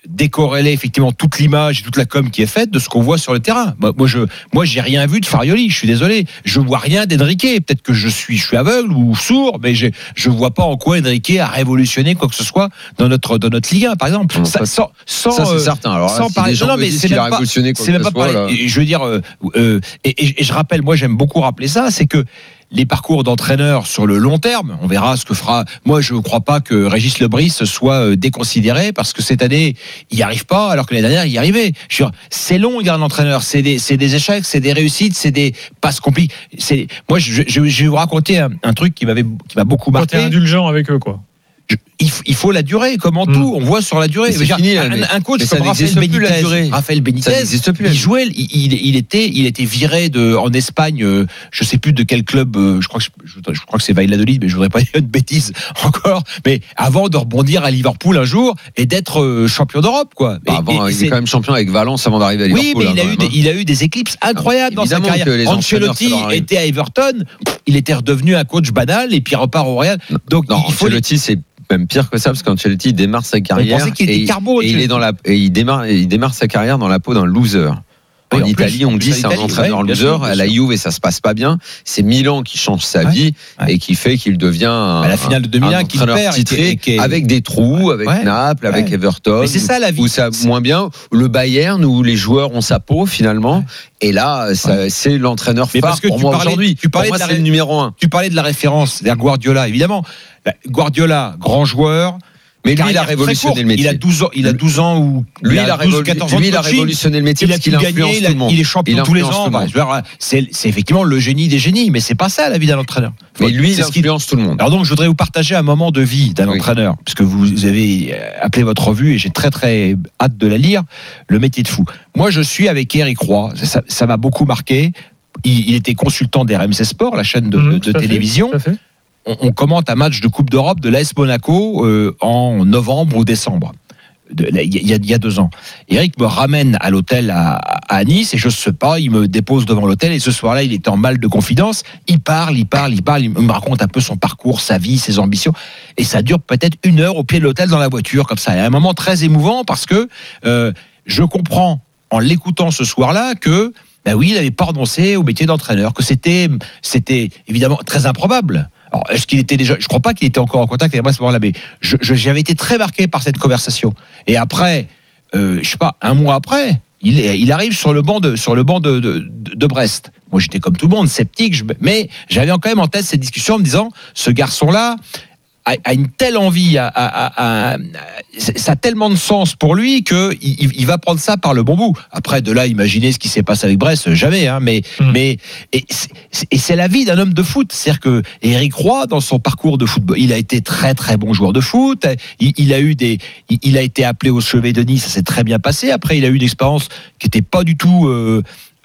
décorréler effectivement toute l'image et toute la com qui est faite de ce qu'on voit sur le terrain. Moi, moi je, moi, j'ai rien vu de Farioli. Je suis désolé. Je vois rien d'Enrique. Peut-être que je suis, je suis aveugle ou sourd, mais je, je vois pas en quoi Enrique a révolutionné quoi que ce soit dans notre, dans notre Ligue un, par exemple. Non, ça, ça, sans, sans, ça c'est euh, certain. Alors, sans là, parler, si des gens non, me mais disent c'est qu'il a même pas, révolutionné quoi c'est que même ce pas soit, pareil. là. Je veux dire, euh, euh, et, et, et je rappelle, moi, j'aime beaucoup rappeler ça, c'est que les parcours d'entraîneurs sur le long terme, on verra ce que fera. Moi, je ne crois pas que Régis Lebris soit déconsidéré parce que cette année, il n'y arrive pas, alors que l'année dernière, il y arrivait. Je veux dire, c'est long, il y a un entraîneur. C'est des, c'est des échecs, c'est des réussites, c'est des passes compliquées. C'est, moi, je, je, je vais vous raconter un, un truc qui m'avait, qui m'a beaucoup marqué. Quand t'es indulgent avec eux, quoi. Je, il, il faut la durée, comme en tout, on voit sur la durée. C'est fini, un, mais, un coach mais comme Raphaël Benitez, Raphaël Benitez, plus, il jouait, il, il, il était, il était viré de, en Espagne, euh, je sais plus de quel club, euh, je crois que je, je crois que c'est Valladolid, mais je voudrais pas dire une bêtise encore. Mais avant de rebondir à Liverpool un jour et d'être euh, champion d'Europe, quoi. Bah, avant, et, il est quand même champion avec Valence avant d'arriver à Liverpool. Oui, mais il a, hein, eu des, il a eu des éclipses incroyables ah, dans sa carrière. Ancelotti était à Everton, il était redevenu un coach banal et puis il repart au Real. Donc non, il faut Ancelotti, c'est même pire que ça parce qu'Ancelotti démarre sa carrière qu'il était et, carbo, et il est dans la et il démarre il démarre sa carrière dans la peau d'un loser. En, oui, en Italie, plus, on dit c'est un entraîneur ouais, loser. Sûr, à la Juve, et ça se passe pas bien. C'est Milan qui change sa ouais, vie ouais. et qui fait qu'il devient un, à la finale de deux mille un, un entraîneur perd, titré et qui est... avec des trous, avec ouais, Naples, ouais. avec Everton. Mais c'est ça la vie. Où ça moins bien. Le Bayern où les joueurs ont sa peau finalement. Ouais. Et là, ça, ouais. c'est l'entraîneur phare parce que pour moi aujourd'hui. Tu parlais pour moi, de c'est la... le numéro un. Tu parlais de la référence, c'est-à-dire Guardiola, évidemment. Guardiola, grand joueur. Mais lui, il a révolutionné le métier. Il a douze ans, il a douze ans ou lui, il a, douze, quatorze ans. Lui, il a révolutionné le métier parce qu'il influence tout le monde. Il est champion tous les ans. C'est, c'est effectivement le génie des génies, mais c'est pas ça la vie d'un entraîneur. Mais lui, il influence tout le monde. Alors donc, je voudrais vous partager un moment de vie d'un oui. entraîneur, parce que vous avez appelé votre revue et j'ai très très hâte de la lire. Le métier de fou. Moi, je suis avec Éric Roy. Ça, ça m'a beaucoup marqué. Il, il était consultant d'R M C Sport, la chaîne de, mmh, de, de télévision. Fait, on commente un match de Coupe d'Europe de l'A S Monaco euh, en novembre ou décembre. Il y, y, y a deux ans. Eric me ramène à l'hôtel à, à Nice et je sais pas, il me dépose devant l'hôtel et ce soir-là, il était en mal de confidence. Il parle, il parle, il parle, il me raconte un peu son parcours, sa vie, ses ambitions. Et ça dure peut-être une heure au pied de l'hôtel dans la voiture, comme ça. Il y a un moment très émouvant parce que euh, je comprends en l'écoutant ce soir-là que ben oui, il n'avait pas renoncé au métier d'entraîneur, que c'était, c'était évidemment très improbable. Alors, est-ce qu'il était déjà, je crois pas qu'il était encore en contact avec moi à ce moment-là, mais je, je, j'avais été très marqué par cette conversation. Et après, euh, je sais pas, un mois après, il, est, il arrive sur le banc de, sur le banc de, de, de Brest. Moi, j'étais comme tout le monde, sceptique, je, mais j'avais quand même en tête cette discussion en me disant, ce garçon-là a, a une telle envie, a, a, a, a, ça a tellement de sens pour lui que il, il va prendre ça par le bon bout. Après, de là, imaginez ce qui s'est passé avec Brest, jamais, hein, mais, mmh. mais, et c'est, et c'est la vie d'un homme de foot. C'est-à-dire que Éric Roy, dans son parcours de football, il a été très, très bon joueur de foot. Il, il a eu des, il, il a été appelé au chevet de Nice, ça s'est très bien passé. Après, il a eu une expérience qui était pas du tout, euh,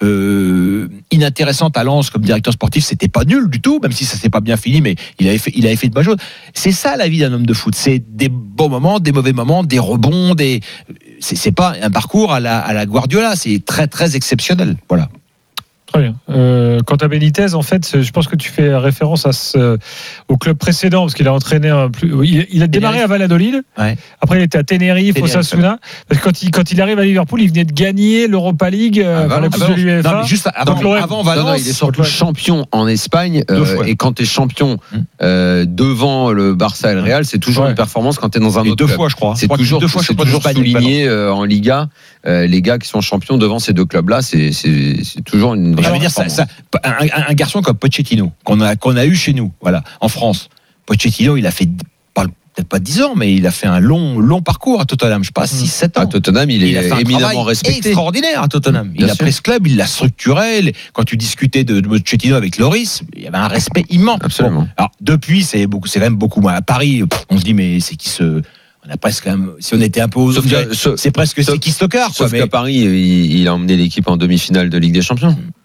Euh, inintéressante à Lens comme directeur sportif, c'était pas nul du tout, même si ça s'est pas bien fini, mais il avait fait, il avait fait de bonnes choses. C'est ça la vie d'un homme de foot, c'est des bons moments, des mauvais moments, des rebonds, des, c'est, c'est pas un parcours à la, à la Guardiola, c'est très très exceptionnel. Voilà. Très bien. Euh, quant à Benitez, en fait, je pense que tu fais référence à ce, au club précédent, parce qu'il a entraîné un plus. Il, il a démarré Tenerife. À Valladolid. Ouais. Après, il était à Tenerife, Tenerife Osasuna. Parce que quand il, quand il arrive à Liverpool, il venait de gagner l'Europa League, ah, enfin, la Coupe de l'U E F A. Non, mais juste avant, donc, avant Valence, non, non, il est surtout champion en Espagne. Euh, et quand tu es champion euh, devant le Barça et le Real, c'est toujours ouais. une performance quand tu es dans un et autre deux club. fois, je crois. C'est toujours, deux fois, c'est toujours souligné euh, en Liga. Euh, les gars qui sont champions devant ces deux clubs-là, c'est, c'est, c'est toujours une. Je veux dire, ça, ça, un, un garçon comme Pochettino, qu'on a, qu'on a eu chez nous, voilà, en France. Pochettino, il a fait, pas, peut-être pas dix ans, mais il a fait un long, long parcours à Tottenham, je sais pas, six sept ans. À Tottenham, il, il est éminemment respecté. Extraordinaire à Tottenham. Mmh, il a pris ce club, il l'a structuré. Quand tu discutais de, de Pochettino avec Loris, il y avait un respect immense. Absolument. Bon, alors, depuis, c'est, beaucoup, c'est quand même beaucoup moins. À Paris, on se dit, mais c'est qui ce. On a presque quand même, si on était un peu aux que, c'est presque sauf, c'est qui Stockard. Sauf quoi, qu'à mais... Paris, il, il a emmené l'équipe en demi-finale de Ligue des Champions.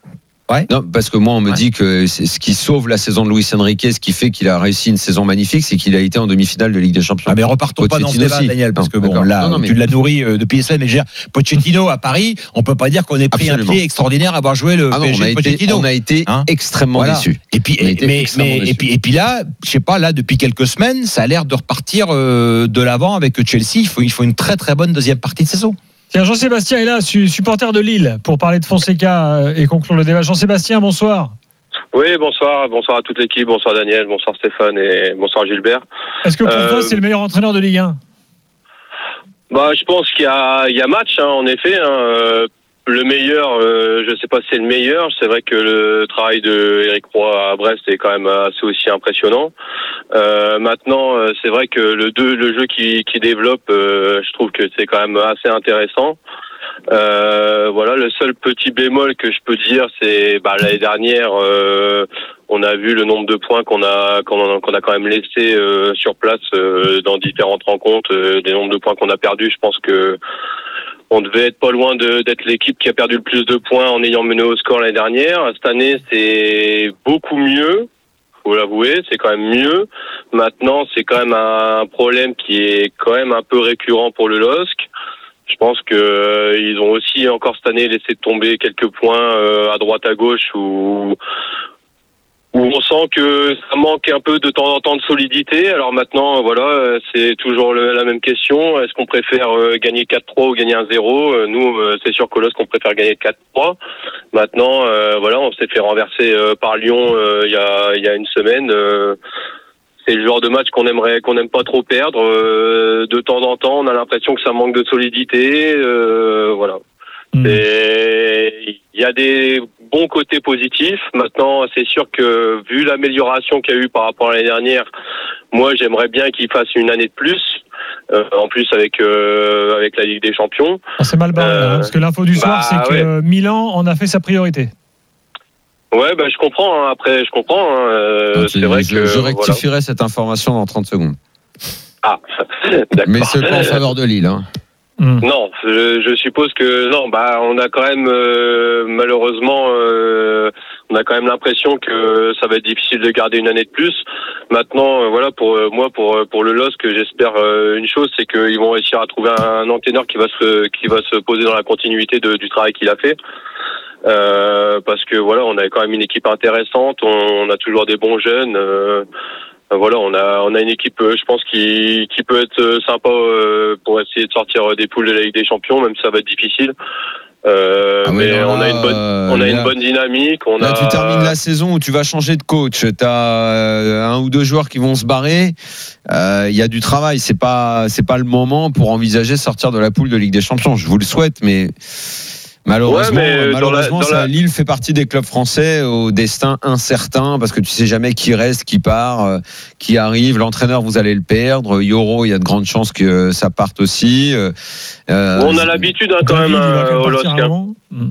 Ouais. Non, parce que moi, on me ouais. dit que c'est ce qui sauve la saison de Luis Enrique, ce qui fait qu'il a réussi une saison magnifique, c'est qu'il a été en demi-finale de Ligue des Champions. Ah, mais repartons pas dans ce débat, Daniel, parce que bon, là, non, non, mais... tu l'as nourri euh, depuis les semaines, mais je veux dire, Pochettino à Paris, on peut pas dire qu'on ait pris Absolument. un pied extraordinaire à avoir joué le ah non, P S G on a de Pochettino. Été, on a été hein extrêmement voilà. déçus. Et puis, et, mais, mais, et puis, et puis là, je sais pas, là, depuis quelques semaines, ça a l'air de repartir euh, de l'avant avec Chelsea. Il faut, il faut une très très bonne deuxième partie de saison. Tiens, Jean-Sébastien est là, supporter de Lille, pour parler de Fonseca et conclure le débat. Jean-Sébastien, bonsoir. Oui, bonsoir, bonsoir à toute l'équipe, bonsoir Daniel, bonsoir Stéphane et bonsoir Gilbert. Est-ce que pour euh, toi c'est le meilleur entraîneur de Ligue un ? Bah, je pense qu'il y a, il y a match, hein, en effet. Hein, le meilleur, euh, je ne sais pas si c'est le meilleur. C'est vrai que le travail de Éric Roy à Brest est quand même assez aussi impressionnant. Euh, maintenant, c'est vrai que le deux, le jeu qui, qui développe, euh, je trouve que c'est quand même assez intéressant. Euh, voilà, le seul petit bémol que je peux dire, c'est bah, l'année dernière, euh, on a vu le nombre de points qu'on a qu'on a, qu'on a quand même laissé euh, sur place euh, dans différentes rencontres, euh, des nombres de points qu'on a perdus. Je pense que on devait être pas loin de, d'être l'équipe qui a perdu le plus de points en ayant mené au score l'année dernière. Cette année, c'est beaucoup mieux. Faut l'avouer, c'est quand même mieux. Maintenant, c'est quand même un problème qui est quand même un peu récurrent pour le L O S C. Je pense que euh, ils ont aussi encore cette année laissé tomber quelques points euh, à droite à gauche où où on sent que ça manque un peu de temps en temps de solidité. Alors maintenant, voilà, c'est toujours le, la même question. Est-ce qu'on préfère euh, gagner quatre trois ou gagner un zéro ? Nous, euh, c'est sûr qu'au L O S C, on préfère gagner quatre trois. Maintenant, euh, voilà, on s'est fait renverser euh, par Lyon euh, il y a il y a une semaine. Euh, C'est le genre de match qu'on aimerait, qu'on n'aime pas trop perdre. Euh, de temps en temps, on a l'impression que ça manque de solidité. Euh, voilà. Mmh. Il y a des bons côtés positifs. Maintenant, c'est sûr que vu l'amélioration qu'il y a eu par rapport à l'année dernière, moi, j'aimerais bien qu'il fasse une année de plus. Euh, en plus avec euh, avec la Ligue des Champions. Ah, c'est mal barré, euh, hein, parce que l'info du soir, bah, c'est que ouais. Milan en a fait sa priorité. Ouais, bah, je comprends. Hein. Après, je comprends. Hein. Euh, okay, c'est vrai je, que je rectifierai voilà. cette information dans trente secondes. Ah, d'accord. Mais c'est pas en faveur de Lille. Hein. Mmh. Non, je, je suppose que non. Bah, on a quand même euh, malheureusement, euh, on a quand même l'impression que ça va être difficile de garder une année de plus. Maintenant, euh, voilà, pour euh, moi, pour pour le L O S C, j'espère euh, une chose, c'est qu'ils vont réussir à trouver un, un entraîneur qui va se qui va se poser dans la continuité de, du travail qu'il a fait. Euh, parce que voilà, on a quand même une équipe intéressante, on, on a toujours des bons jeunes. Euh, voilà, on a on a une équipe, je pense, qui qui peut être sympa euh, pour essayer de sortir des poules de la Ligue des Champions, même si ça va être difficile. Euh, ah mais là, on a une bonne on a là, une bonne dynamique. On là, a... tu termines la saison où tu vas changer de coach. T'as euh, un ou deux joueurs qui vont se barrer. Il euh, y a du travail. C'est pas c'est pas le moment pour envisager de sortir de la poule de Ligue des Champions. Je vous le souhaite, mais malheureusement, ouais, mais malheureusement dans la, dans ça, la... Lille fait partie des clubs français au destin incertain parce que tu sais jamais qui reste, qui part, euh, qui arrive. L'entraîneur, vous allez le perdre. Yoro, il y a de grandes chances que ça parte aussi. Euh, on a l'habitude hein, quand même euh, au L O S C. Hein.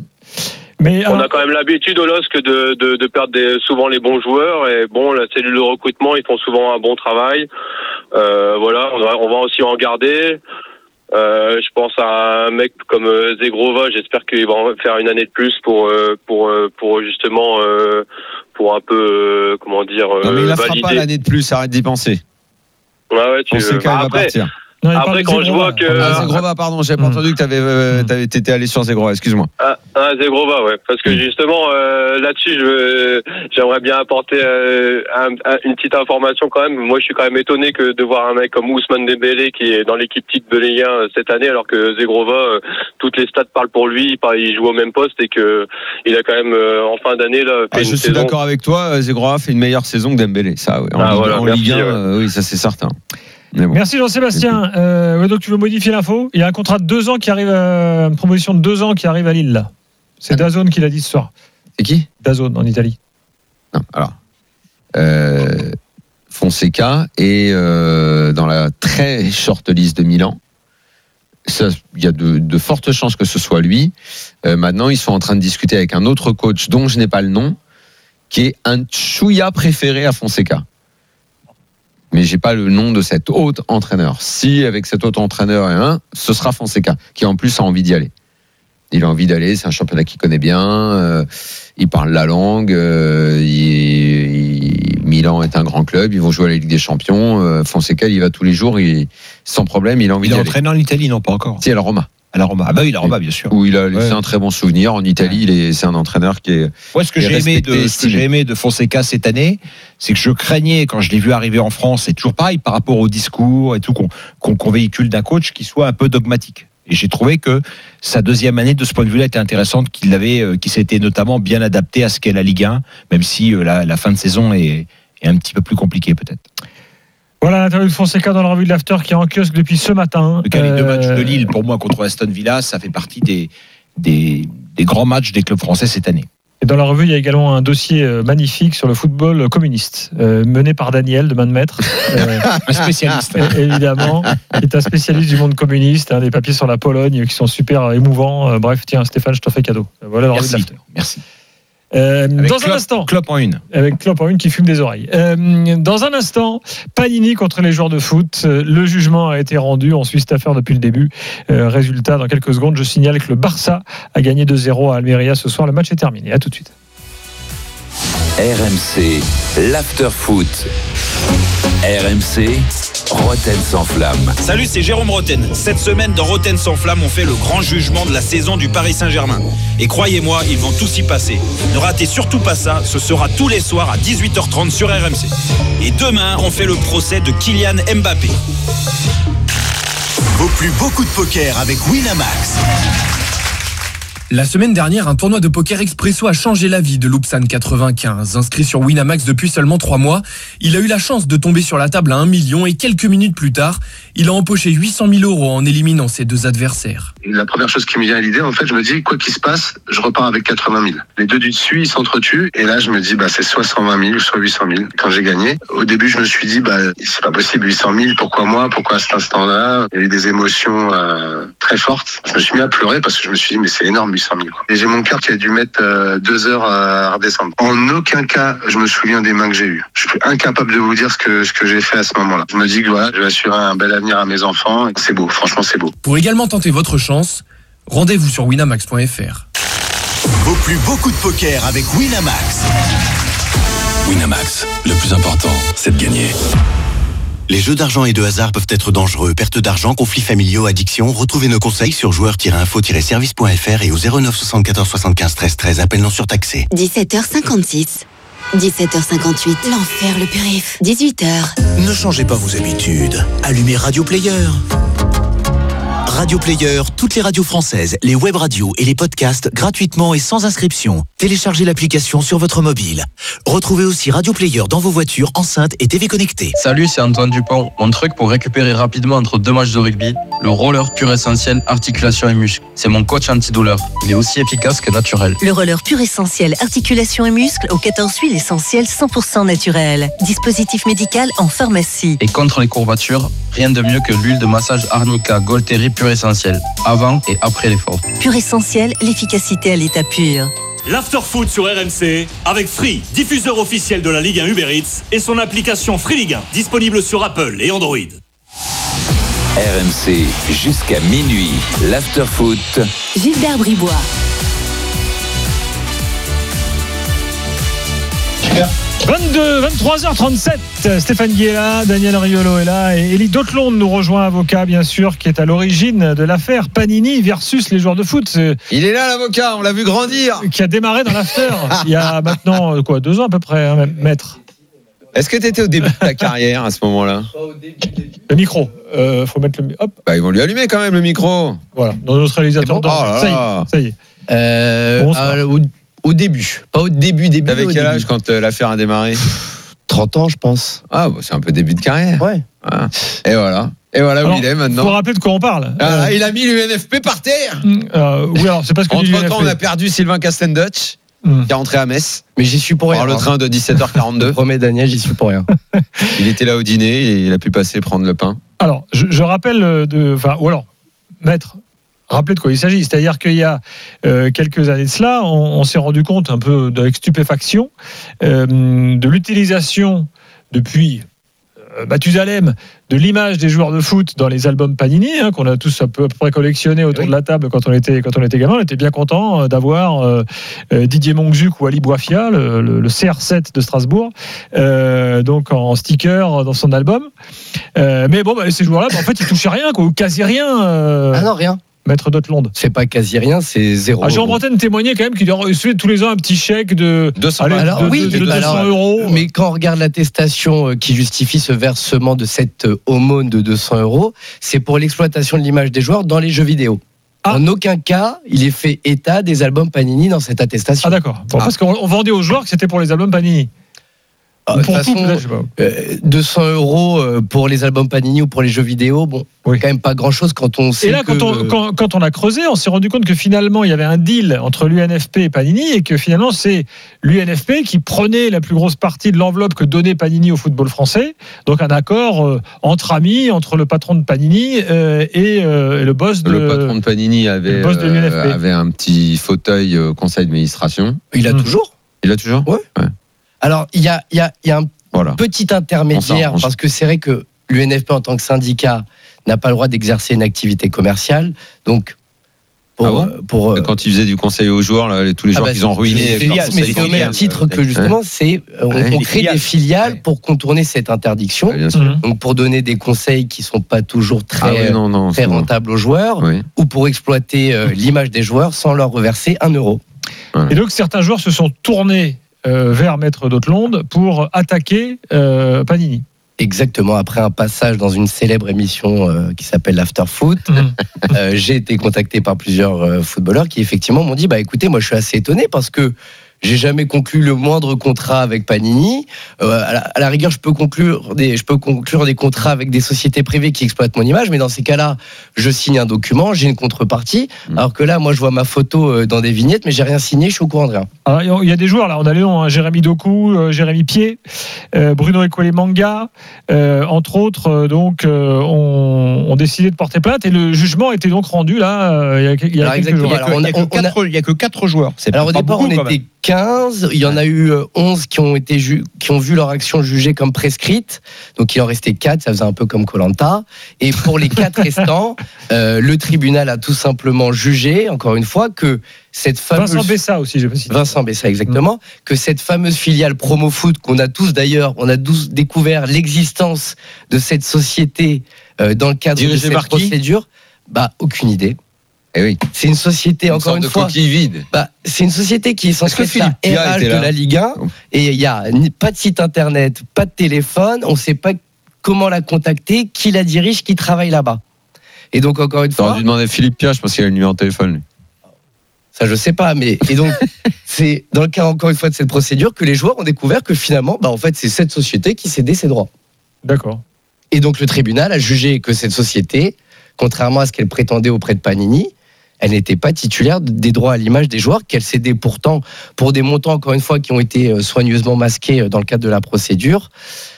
Mais, on euh... a quand même l'habitude au L O S C de, de, de perdre des, souvent les bons joueurs et bon, la cellule de recrutement, ils font souvent un bon travail. Euh, voilà, on va, on va aussi en garder. Euh, je pense à un mec comme euh, Zegrova, j'espère qu'il va faire une année de plus pour euh, pour euh, pour justement euh, pour un peu euh, comment dire euh, non mais il la fera valider. Pas l'année de plus, arrête d'y penser. Ouais ouais, tu veux. Bah, après, partir. Non, après quand je vois que ah, Zegrova, pardon, j'avais pas mmh. entendu que t'avais euh, t'avais été allé sur Zegrova, excuse-moi. Ah, ah Zegrova, ouais, parce que justement euh, là-dessus, je veux, j'aimerais bien apporter euh, un, un, une petite information quand même. Moi, je suis quand même étonné que de voir un mec comme Ousmane Dembélé qui est dans l'équipe type de Ligue un cette année, alors que Zegrova, euh, toutes les stats parlent pour lui, il joue au même poste et que il a quand même euh, en fin d'année là. Fait ah, une je suis saison... d'accord avec toi, Zegrova fait une meilleure saison que Dembélé, ça. Ouais. En, ah, Ligue, voilà, en merci, Ligue un, ouais. euh, oui, ça c'est certain. Bon. Merci Jean-Sébastien. Euh, donc tu veux modifier l'info ? Il y a un contrat de deux ans qui arrive, à, une promotion de deux ans qui arrive à Lille là. C'est DAZN qui l'a dit ce soir. C'est qui ? DAZN en Italie. Non, alors euh, Fonseca est euh, dans la très short list de Milan. Il y a de, de fortes chances que ce soit lui. Euh, maintenant, ils sont en train de discuter avec un autre coach dont je n'ai pas le nom, qui est un chouïa préféré à Fonseca. Mais j'ai pas le nom de cet autre entraîneur. Si avec cet autre entraîneur, hein, ce sera Fonseca, qui en plus a envie d'y aller. Il a envie d'aller. C'est un championnat qu'il connaît bien. Euh, il parle la langue. Euh, il, il, Milan est un grand club. Ils vont jouer à la Ligue des Champions. Euh, Fonseca, il y va tous les jours. Il, sans problème, il a envie il d'aller. Il est entraîné en Italie, non, pas encore. Si, à la Roma. À la Roma. Ah bah oui, la Roma, bien sûr. Où il a laissé ouais. un très bon souvenir. En Italie, il est, c'est un entraîneur qui est. Ouais, ce que j'ai aimé de, ce que j'ai aimé de Fonseca cette année, c'est que je craignais, quand je l'ai vu arriver en France, c'est toujours pareil par rapport au discours et tout qu'on, qu'on, qu'on véhicule d'un coach qui soit un peu dogmatique. Et j'ai trouvé que sa deuxième année, de ce point de vue-là, était intéressante, qu'il avait, euh, qu'il s'était notamment bien adapté à ce qu'est la Ligue un, même si euh, la, la fin de saison est, est un petit peu plus compliquée peut-être. Voilà l'interview de Fonseca dans la revue de l'After qui est en kiosque depuis ce matin. Les euh... deux matchs de Euh, Lille, pour moi, contre Aston Villa, ça fait partie des, des, des grands matchs des clubs français cette année. Et dans la revue, il y a également un dossier magnifique sur le football communiste, euh, mené par Daniel de main de maître. Euh, un spécialiste. Évidemment, qui est un spécialiste du monde communiste, hein, des papiers sur la Pologne qui sont super émouvants. Euh, bref, tiens, Stéphane, je te fais cadeau. Voilà la revue de l'After. Merci. Euh, dans Klopp, un instant, Klopp en une. Avec Klopp en une qui fume des oreilles. Euh, dans un instant, Panini contre les joueurs de foot. Euh, le jugement a été rendu. On suit cette affaire depuis le début. Euh, résultat, dans quelques secondes, je signale que le Barça a gagné deux zéro à Almeria ce soir. Le match est terminé. À tout de suite. R M C, l'After Foot. R M C, Roten sans flamme. Salut, c'est Jérôme Roten. Cette semaine, dans Roten sans flamme, on fait le grand jugement de la saison du Paris Saint-Germain. Et croyez-moi, ils vont tous y passer. Ne ratez surtout pas ça, ce sera tous les soirs à dix-huit heures trente sur R M C. Et demain, on fait le procès de Kylian Mbappé. Vaut plus beaucoup de poker avec Winamax. La semaine dernière, un tournoi de poker expresso a changé la vie de Loubsan quatre-vingt-quinze. Inscrit sur Winamax depuis seulement trois mois, il a eu la chance de tomber sur la table à un million et quelques minutes plus tard, il a empoché huit cent mille euros en éliminant ses deux adversaires. La première chose qui me vient à l'idée, en fait, je me dis, quoi qu'il se passe, je repars avec quatre-vingt mille. Les deux du dessus, ils s'entretuent, et là, je me dis, bah, c'est soit cent vingt mille, soit huit cent mille. Quand j'ai gagné, au début, je me suis dit, bah, c'est pas possible, huit cent mille, pourquoi moi, pourquoi à cet instant-là? Il y a eu des émotions euh, très fortes. Je me suis mis à pleurer parce que je me suis dit, mais c'est énorme, huit cent mille. Et j'ai mon cœur qui a dû mettre euh, deux heures à redescendre. En aucun cas, je me souviens des mains que j'ai eues. Je suis incapable de vous dire ce que, ce que j'ai fait à ce moment-là. Je me dis que voilà, je vais assurer un bel avenir à mes enfants. C'est beau, franchement, c'est beau. Pour également tenter votre chance, rendez-vous sur winamax point f r. Vaut plus beaucoup de poker avec Winamax. Winamax, le plus important, c'est de gagner. Les jeux d'argent et de hasard peuvent être dangereux. Perte d'argent, conflits familiaux, addiction. Retrouvez nos conseils sur joueurs tiret info tiret service point f r et au zéro neuf soixante-quatorze soixante-quinze treize treize. Appel non surtaxé. dix-sept heures cinquante-six. dix-sept heures cinquante-huit. L'enfer, le périph'. dix-huit heures. Ne changez pas vos habitudes. Allumez Radio Player. Radio Player, toutes les radios françaises, les web radios et les podcasts gratuitement et sans inscription. Téléchargez l'application sur votre mobile. Retrouvez aussi Radio Player dans vos voitures, enceintes et T V connectées. Salut, c'est Antoine Dupont. Mon truc pour récupérer rapidement entre deux matchs de rugby, le roller pur essentiel articulation et muscles. C'est mon coach antidouleur. Il est aussi efficace que naturel. Le roller pur essentiel articulation et muscles aux quatorze huiles essentielles cent pour cent naturel. Dispositif médical en pharmacie. Et contre les courbatures, rien de mieux que l'huile de massage Arnica Golteri pur essentiel, avant et après l'effort. Pur essentiel, l'efficacité à l'état pur. L'After Foot sur R M C avec Free, diffuseur officiel de la Ligue un Uber Eats et son application Free Ligue un, disponible sur Apple et Android. R M C jusqu'à minuit, l'After Foot. Gilbert Bribois. vingt-deux, vingt-trois heures trente-sept, Stéphane Guy est là, Daniel Riolo est là et Élie Dautelonde nous rejoint, avocat bien sûr, qui est à l'origine de l'affaire Panini versus les joueurs de foot. Il est là l'avocat, on l'a vu grandir. Qui a démarré dans l'after il y a maintenant quoi, deux ans à peu près, hein, maître. Est-ce que tu étais au début de ta carrière à ce moment-là? Le micro, euh, faut mettre le hop. Bah, ils vont lui allumer quand même le micro. Voilà, dans notre réalisateur. Bon, oh là là. Ça y est, ça y est. Euh, bon, euh, au, au début, pas au début, début. T'avais quel âge quand euh, l'affaire a démarré? trente ans, je pense. Ah, bah, c'est un peu début de carrière. Ouais. Ah. Et voilà. Et voilà alors, où il est maintenant. Faut rappeler de quoi on parle. Ah, euh, il a mis l'U N F P par terre. Euh, oui, alors c'est parce que entre temps, on a perdu Sylvain Castendutch. Mmh. Qui est rentré à Metz. Mais j'y suis pour rien. Alors, le train de dix-sept heures quarante-deux. Promets Daniel, j'y suis pour rien. Il était là au dîner et il a pu passer prendre le pain. Alors, je, je rappelle de. Enfin, ou alors, maître, rappelez de quoi il s'agit. C'est-à-dire qu'il y a euh, quelques années de cela, on, on s'est rendu compte un peu avec stupéfaction euh, de l'utilisation depuis euh, Mathusalem de l'image des joueurs de foot dans les albums Panini, hein, qu'on a tous à peu, à peu près collectionné autour oui. de la table quand on était quand on était gamin. On était bien content euh, d'avoir euh, euh, Didier Mongzuc ou Ali Bouafia, le, le, le C R sept de Strasbourg, euh, donc en sticker dans son album. Euh, mais bon, bah, ces joueurs-là, bah, en fait, ils touchaient rien, quoi, ou quasi rien. Euh, ah non, rien. Maître d'Otland. C'est pas quasi rien, c'est zéro. Ah, Jean Bretagne témoignait quand même qu'il recevait tous les ans un petit chèque de deux cents, allez, alors, de, oui, de, de deux cents alors, euros. Mais quand on regarde l'attestation qui justifie ce versement de cette aumône de deux cents euros, c'est pour l'exploitation de l'image des joueurs dans les jeux vidéo. Ah. En aucun cas, il est fait état des albums Panini dans cette attestation. Ah d'accord. Bon, ah. Parce qu'on vendait aux joueurs que c'était pour les albums Panini. De toute façon, euh, deux cents euros pour les albums Panini ou pour les jeux vidéo, bon, oui. quand même pas grand-chose quand on sait. Et là, que... quand, on, quand, quand on a creusé, on s'est rendu compte que finalement, il y avait un deal entre l'U N F P et Panini et que finalement, c'est l'U N F P qui prenait la plus grosse partie de l'enveloppe que donnait Panini au football français. Donc un accord euh, entre amis, entre le patron de Panini euh, et, euh, et le boss de. Le patron de Panini avait, boss de l'U N F P. Euh, avait un petit fauteuil euh, conseil d'administration. Il a mmh. toujours. Il a toujours. Ouais. ouais. Alors, il y a, y, a, y a un voilà. petit intermédiaire, on parce que c'est vrai que l'U N F P, en tant que syndicat, n'a pas le droit d'exercer une activité commerciale. Donc, pour, ah bon pour euh... quand ils faisaient du conseil aux joueurs, là, tous les joueurs ah bah, qu'ils ont ruinés. C'est, c'est, mais c'est au même titre que justement, c'est on, ouais. on crée des filiales pour contourner cette interdiction. Ouais, donc, pour donner des conseils qui sont pas toujours très, ah oui, non, non, très rentables aux joueurs, oui. ou pour exploiter euh, l'image des joueurs sans leur reverser un euro. Ouais. Et donc, certains joueurs se sont tournés Euh, vers Maître d'Otland pour attaquer euh, Panini. Exactement, après un passage dans une célèbre émission euh, qui s'appelle l'After Foot, mmh. euh, j'ai été contacté par plusieurs euh, footballeurs qui effectivement m'ont dit bah écoutez, moi je suis assez étonné parce que j'ai jamais conclu le moindre contrat avec Panini. Euh, à, la, à la rigueur, je peux conclure des, je peux conclure des contrats avec des sociétés privées qui exploitent mon image, mais dans ces cas-là, je signe un document, j'ai une contrepartie. Mmh. Alors que là, moi, je vois ma photo dans des vignettes, mais j'ai rien signé, je suis au courant de rien. Alors, il y a des joueurs là, on a les noms, hein, Jérémy Doku, euh, Jérémy Pied, euh, Bruno Ekwele Manga, euh, entre autres, euh, donc, euh, ont, ont décidé de porter plainte et le jugement était donc rendu là. Euh, il y a, il y a quelques jours. Il n'y a que quatre joueurs. C'est alors au départ, beaucoup, on était quinze, il y en a eu onze qui ont été ju- qui ont vu leur action jugée comme prescrite, donc il en restait quatre, ça faisait un peu comme Koh-Lanta. Et pour les quatre restants, euh, le tribunal a tout simplement jugé, encore une fois, que cette fameuse Vincent Bessa aussi, j'ai pas cité. Vincent Bessa exactement, mmh. que cette fameuse filiale Promo Foot qu'on a tous d'ailleurs, on a tous découvert l'existence de cette société euh, dans le cadre Dirigé de cette procédure, bah aucune idée. Eh oui. C'est une société, une encore une de fois. Vide. Bah, c'est une société qui est censée être la R H de la Ligue un. Et il n'y a pas de site internet, pas de téléphone. On ne sait pas comment la contacter, qui la dirige, qui travaille là-bas. Et donc, encore une fois. On aurait dû demander Philippe Piage parce qu'il a le numéro de téléphone, lui. Ça, je ne sais pas. Mais, et donc, c'est dans le cas, encore une fois, de cette procédure que les joueurs ont découvert que finalement, bah, en fait, c'est cette société qui cédait ses droits. D'accord. Et donc, le tribunal a jugé que cette société, contrairement à ce qu'elle prétendait auprès de Panini, elle n'était pas titulaire des droits à l'image des joueurs, qu'elle cédait pourtant pour des montants, encore une fois, qui ont été soigneusement masqués dans le cadre de la procédure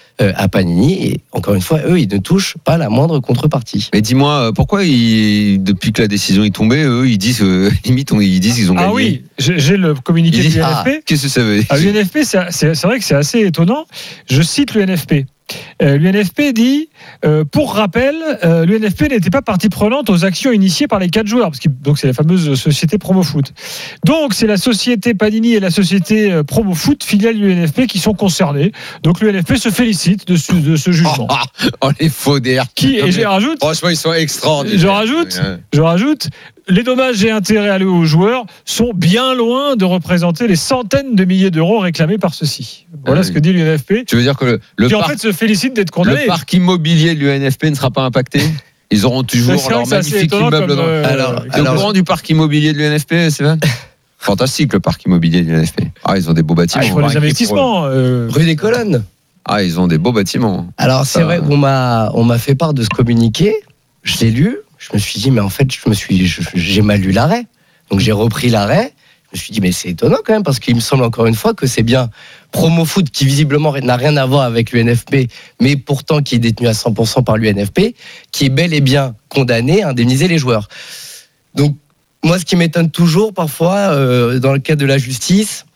à Panini. Et encore une fois, eux, ils ne touchent pas la moindre contrepartie. Mais dis-moi, pourquoi, ils, depuis que la décision est tombée, eux, ils disent, euh, limite, ils disent qu'ils ont gagné. Ah oui, j'ai, j'ai le communiqué de l'U N F P. Ah, qu'est-ce que ça veut dire ah, L'U N F P, c'est, c'est, c'est vrai que c'est assez étonnant. Je cite l'U N F P. Euh, L'U N F P dit, euh, pour rappel, euh, l'U N F P n'était pas partie prenante aux actions initiées par les quatre joueurs, parce que donc c'est la fameuse société Promo Foot. Donc c'est la société Panini et la société euh, Promo Foot, filiale de l'U N F P, qui sont concernées. Donc l'U N F P se félicite de ce, de ce jugement. Oh, oh les faux d'air. Qui et je rajoute. Franchement, ils sont extraordinaires. Je rajoute. Je rajoute. Les dommages et intérêts alloués aux joueurs sont bien loin de représenter les centaines de milliers d'euros réclamés par ceux-ci. Voilà ah oui. ce que dit l'U N F P. Tu veux dire que le, le qui parc, en fait se félicite d'être condamné. Le parc immobilier de l'U N F P ne sera pas impacté. Ils auront toujours leur magnifique immeuble. Dans... Euh, alors, tu es au courant du parc immobilier de l'U N F P, c'est vrai? Fantastique le parc immobilier de l'U N F P. Ah, ils ont des beaux bâtiments. Ah, ils font des investissements. Euh... Rue des Colonnes. Ah, ils ont des beaux bâtiments. Alors c'est euh... vrai qu'on m'a on m'a fait part de ce communiqué. Je l'ai lu. Je me suis dit, mais en fait, je me suis, je, j'ai mal lu l'arrêt. Donc j'ai repris l'arrêt. Je me suis dit, mais c'est étonnant quand même, parce qu'il me semble encore une fois que c'est bien Promo Foot, qui visiblement n'a rien à voir avec l'U N F P, mais pourtant qui est détenu à cent pour cent par l'U N F P, qui est bel et bien condamné à indemniser les joueurs. Donc, moi, ce qui m'étonne toujours, parfois, euh, dans le cadre de la justice,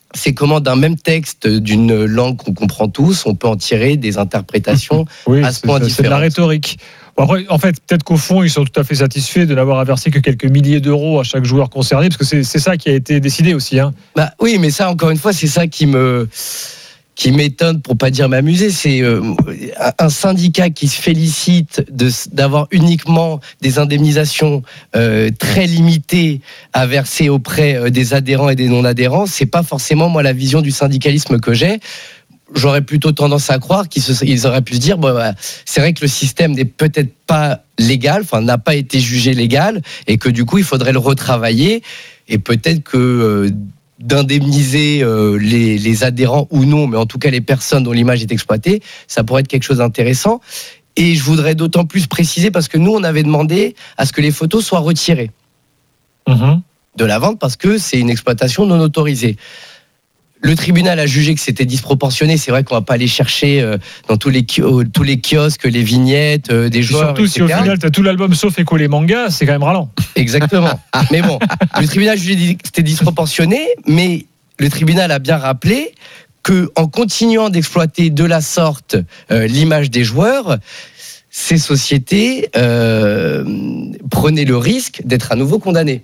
c'est comment d'un même texte d'une langue qu'on comprend tous, on peut en tirer des interprétations oui, à ce point différentes. C'est de la rhétorique. Bon, après, en fait, peut-être qu'au fond, ils sont tout à fait satisfaits de n'avoir à verser que quelques milliers d'euros à chaque joueur concerné, parce que c'est, c'est ça qui a été décidé aussi. Hein. Bah, oui, mais ça, encore une fois, c'est ça qui me... qui m'étonne, pour pas dire m'amuser, c'est euh, un syndicat qui se félicite de, d'avoir uniquement des indemnisations euh, très limitées à verser auprès euh, des adhérents et des non-adhérents. C'est pas forcément moi la vision du syndicalisme que j'ai. J'aurais plutôt tendance à croire qu'ils se, ils auraient pu se dire, bon, bah, c'est vrai que le système n'est peut-être pas légal, enfin n'a pas été jugé légal, et que du coup il faudrait le retravailler, et peut-être que euh, d'indemniser euh, les, les adhérents ou non, mais en tout cas les personnes dont l'image est exploitée, ça pourrait être quelque chose d'intéressant. Et je voudrais d'autant plus préciser, parce que nous, on avait demandé à ce que les photos soient retirées mmh. de la vente, parce que c'est une exploitation non autorisée. Le tribunal a jugé que c'était disproportionné. C'est vrai qu'on va pas aller chercher euh, dans tous les, kio- tous les kiosques les vignettes euh, des joueurs, surtout et cetera. Si au final tu as tout l'album sauf écho les mangas, c'est quand même ralent. Exactement. Mais bon, le tribunal a jugé que c'était disproportionné, mais le tribunal a bien rappelé que en continuant d'exploiter de la sorte euh, l'image des joueurs, ces sociétés euh, prenaient le risque d'être à nouveau condamnées.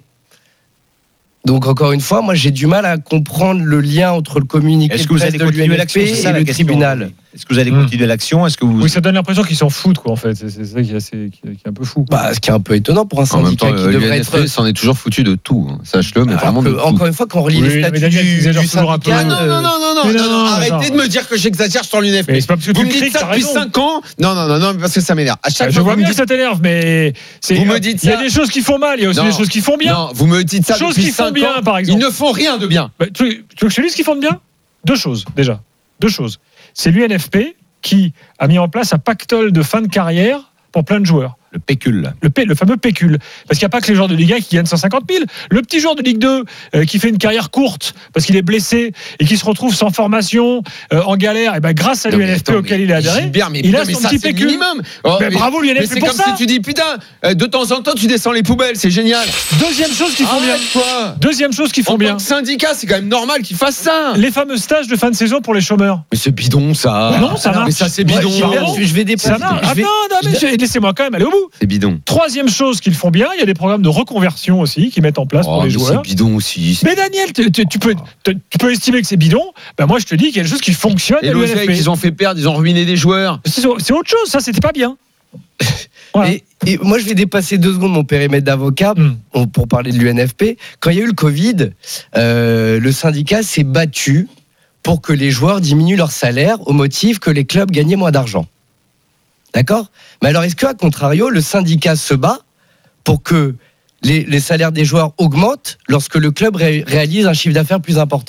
Donc encore une fois, moi j'ai du mal à comprendre le lien entre le communiqué Est-ce que vous allez de continuer l'action, l'U N F P c'est ça, et la le question. tribunal. Est-ce que vous allez continuer l'action? Est-ce que vous... Oui, ça donne l'impression qu'ils s'en foutent, quoi, en fait. C'est, c'est ça qui est, assez, qui est un peu fou. Bah, ce qui est un peu étonnant pour un En même syndicat temps, qui devrait l'U N F P être. s'en est toujours foutu de tout, hein. Sache-le, mais Alors vraiment que, de tout. encore une fois, quand on relit Oui, les mais statuts Daniel, du, ils exagèrent du toujours un peu. syndicat, Ah non, non, non, non, non, Mais non, non, non, arrêtez attends. de me dire que j'exagère sur l'U N F P. Mais c'est pas parce que vous tu me dites critiques, ça t'as depuis raison. cinq ans. Non, non, non, non, parce que ça m'énerve. À chaque Je fois, vois vous me bien que dites... ça t'énerve, mais c'est, Vous me dites il y a ça. des choses qui font mal, il y a aussi Non. des choses qui font bien. Non, vous me dites ça Choses depuis qui font cinq bien, ans. par exemple. Ils ne font rien de bien. Bah, tu, tu veux que je te dise ce qu'ils font de bien ? Deux choses, déjà. Deux choses. C'est l'U N F P qui a mis en place un pactole de fin de carrière pour plein de joueurs. Le pécule. Le, P, le fameux pécule. Parce qu'il n'y a pas que les joueurs de Ligue un qui gagnent cent cinquante mille. Le petit joueur de Ligue deux euh, qui fait une carrière courte parce qu'il est blessé et qui se retrouve sans formation, euh, en galère, et ben grâce à l'U N F P attends, auquel mais il est adhéré, Gilbert, mais il putain, a mais son ça, petit c'est le pécule. minimum. Oh, Ben, mais- bravo l'U N F P mais c'est pour comme ça. si tu dis putain, euh, de temps en temps tu descends les poubelles, c'est génial. Deuxième chose qu'ils font bien. Arrête, quoi. Deuxième chose qu'ils font En tant bien. que syndicat, c'est quand même normal qu'ils fassent ça. Les fameux stages de fin de saison pour les chômeurs. Mais c'est bidon ça. Non, ça marche. Mais ça c'est Moi, bidon. je, vais- je vais dépasser. Ça marche. je Ah vais- non, non, mais je- laissez-moi quand même aller au bout. C'est bidon. Troisième chose qu'ils font bien, il y a des programmes de reconversion aussi qu'ils mettent en place Oh, pour les mais joueurs. c'est bidon aussi. Mais Daniel, tu, tu- tu peux, tu, tu peux estimer que c'est bidon. Ben moi, je te dis qu'il y a des choses qui fonctionnent Et à l'U N F l'oseille P. qu'ils ont fait perdre, ils ont ruiné des joueurs. C'est, c'est autre chose, ça, c'était pas bien. Voilà. Et, et moi, je vais dépasser deux secondes mon périmètre d'avocat Hmm. on- pour parler de l'U N F P. Quand il y a eu le Covid, euh, le syndicat s'est battu pour que les joueurs diminuent leur salaire au motif que les clubs gagnaient moins d'argent. D'accord ? Mais alors, est-ce qu'à contrario, le syndicat se bat pour que les, les salaires des joueurs augmentent lorsque le club ré- réalise un chiffre d'affaires plus important ?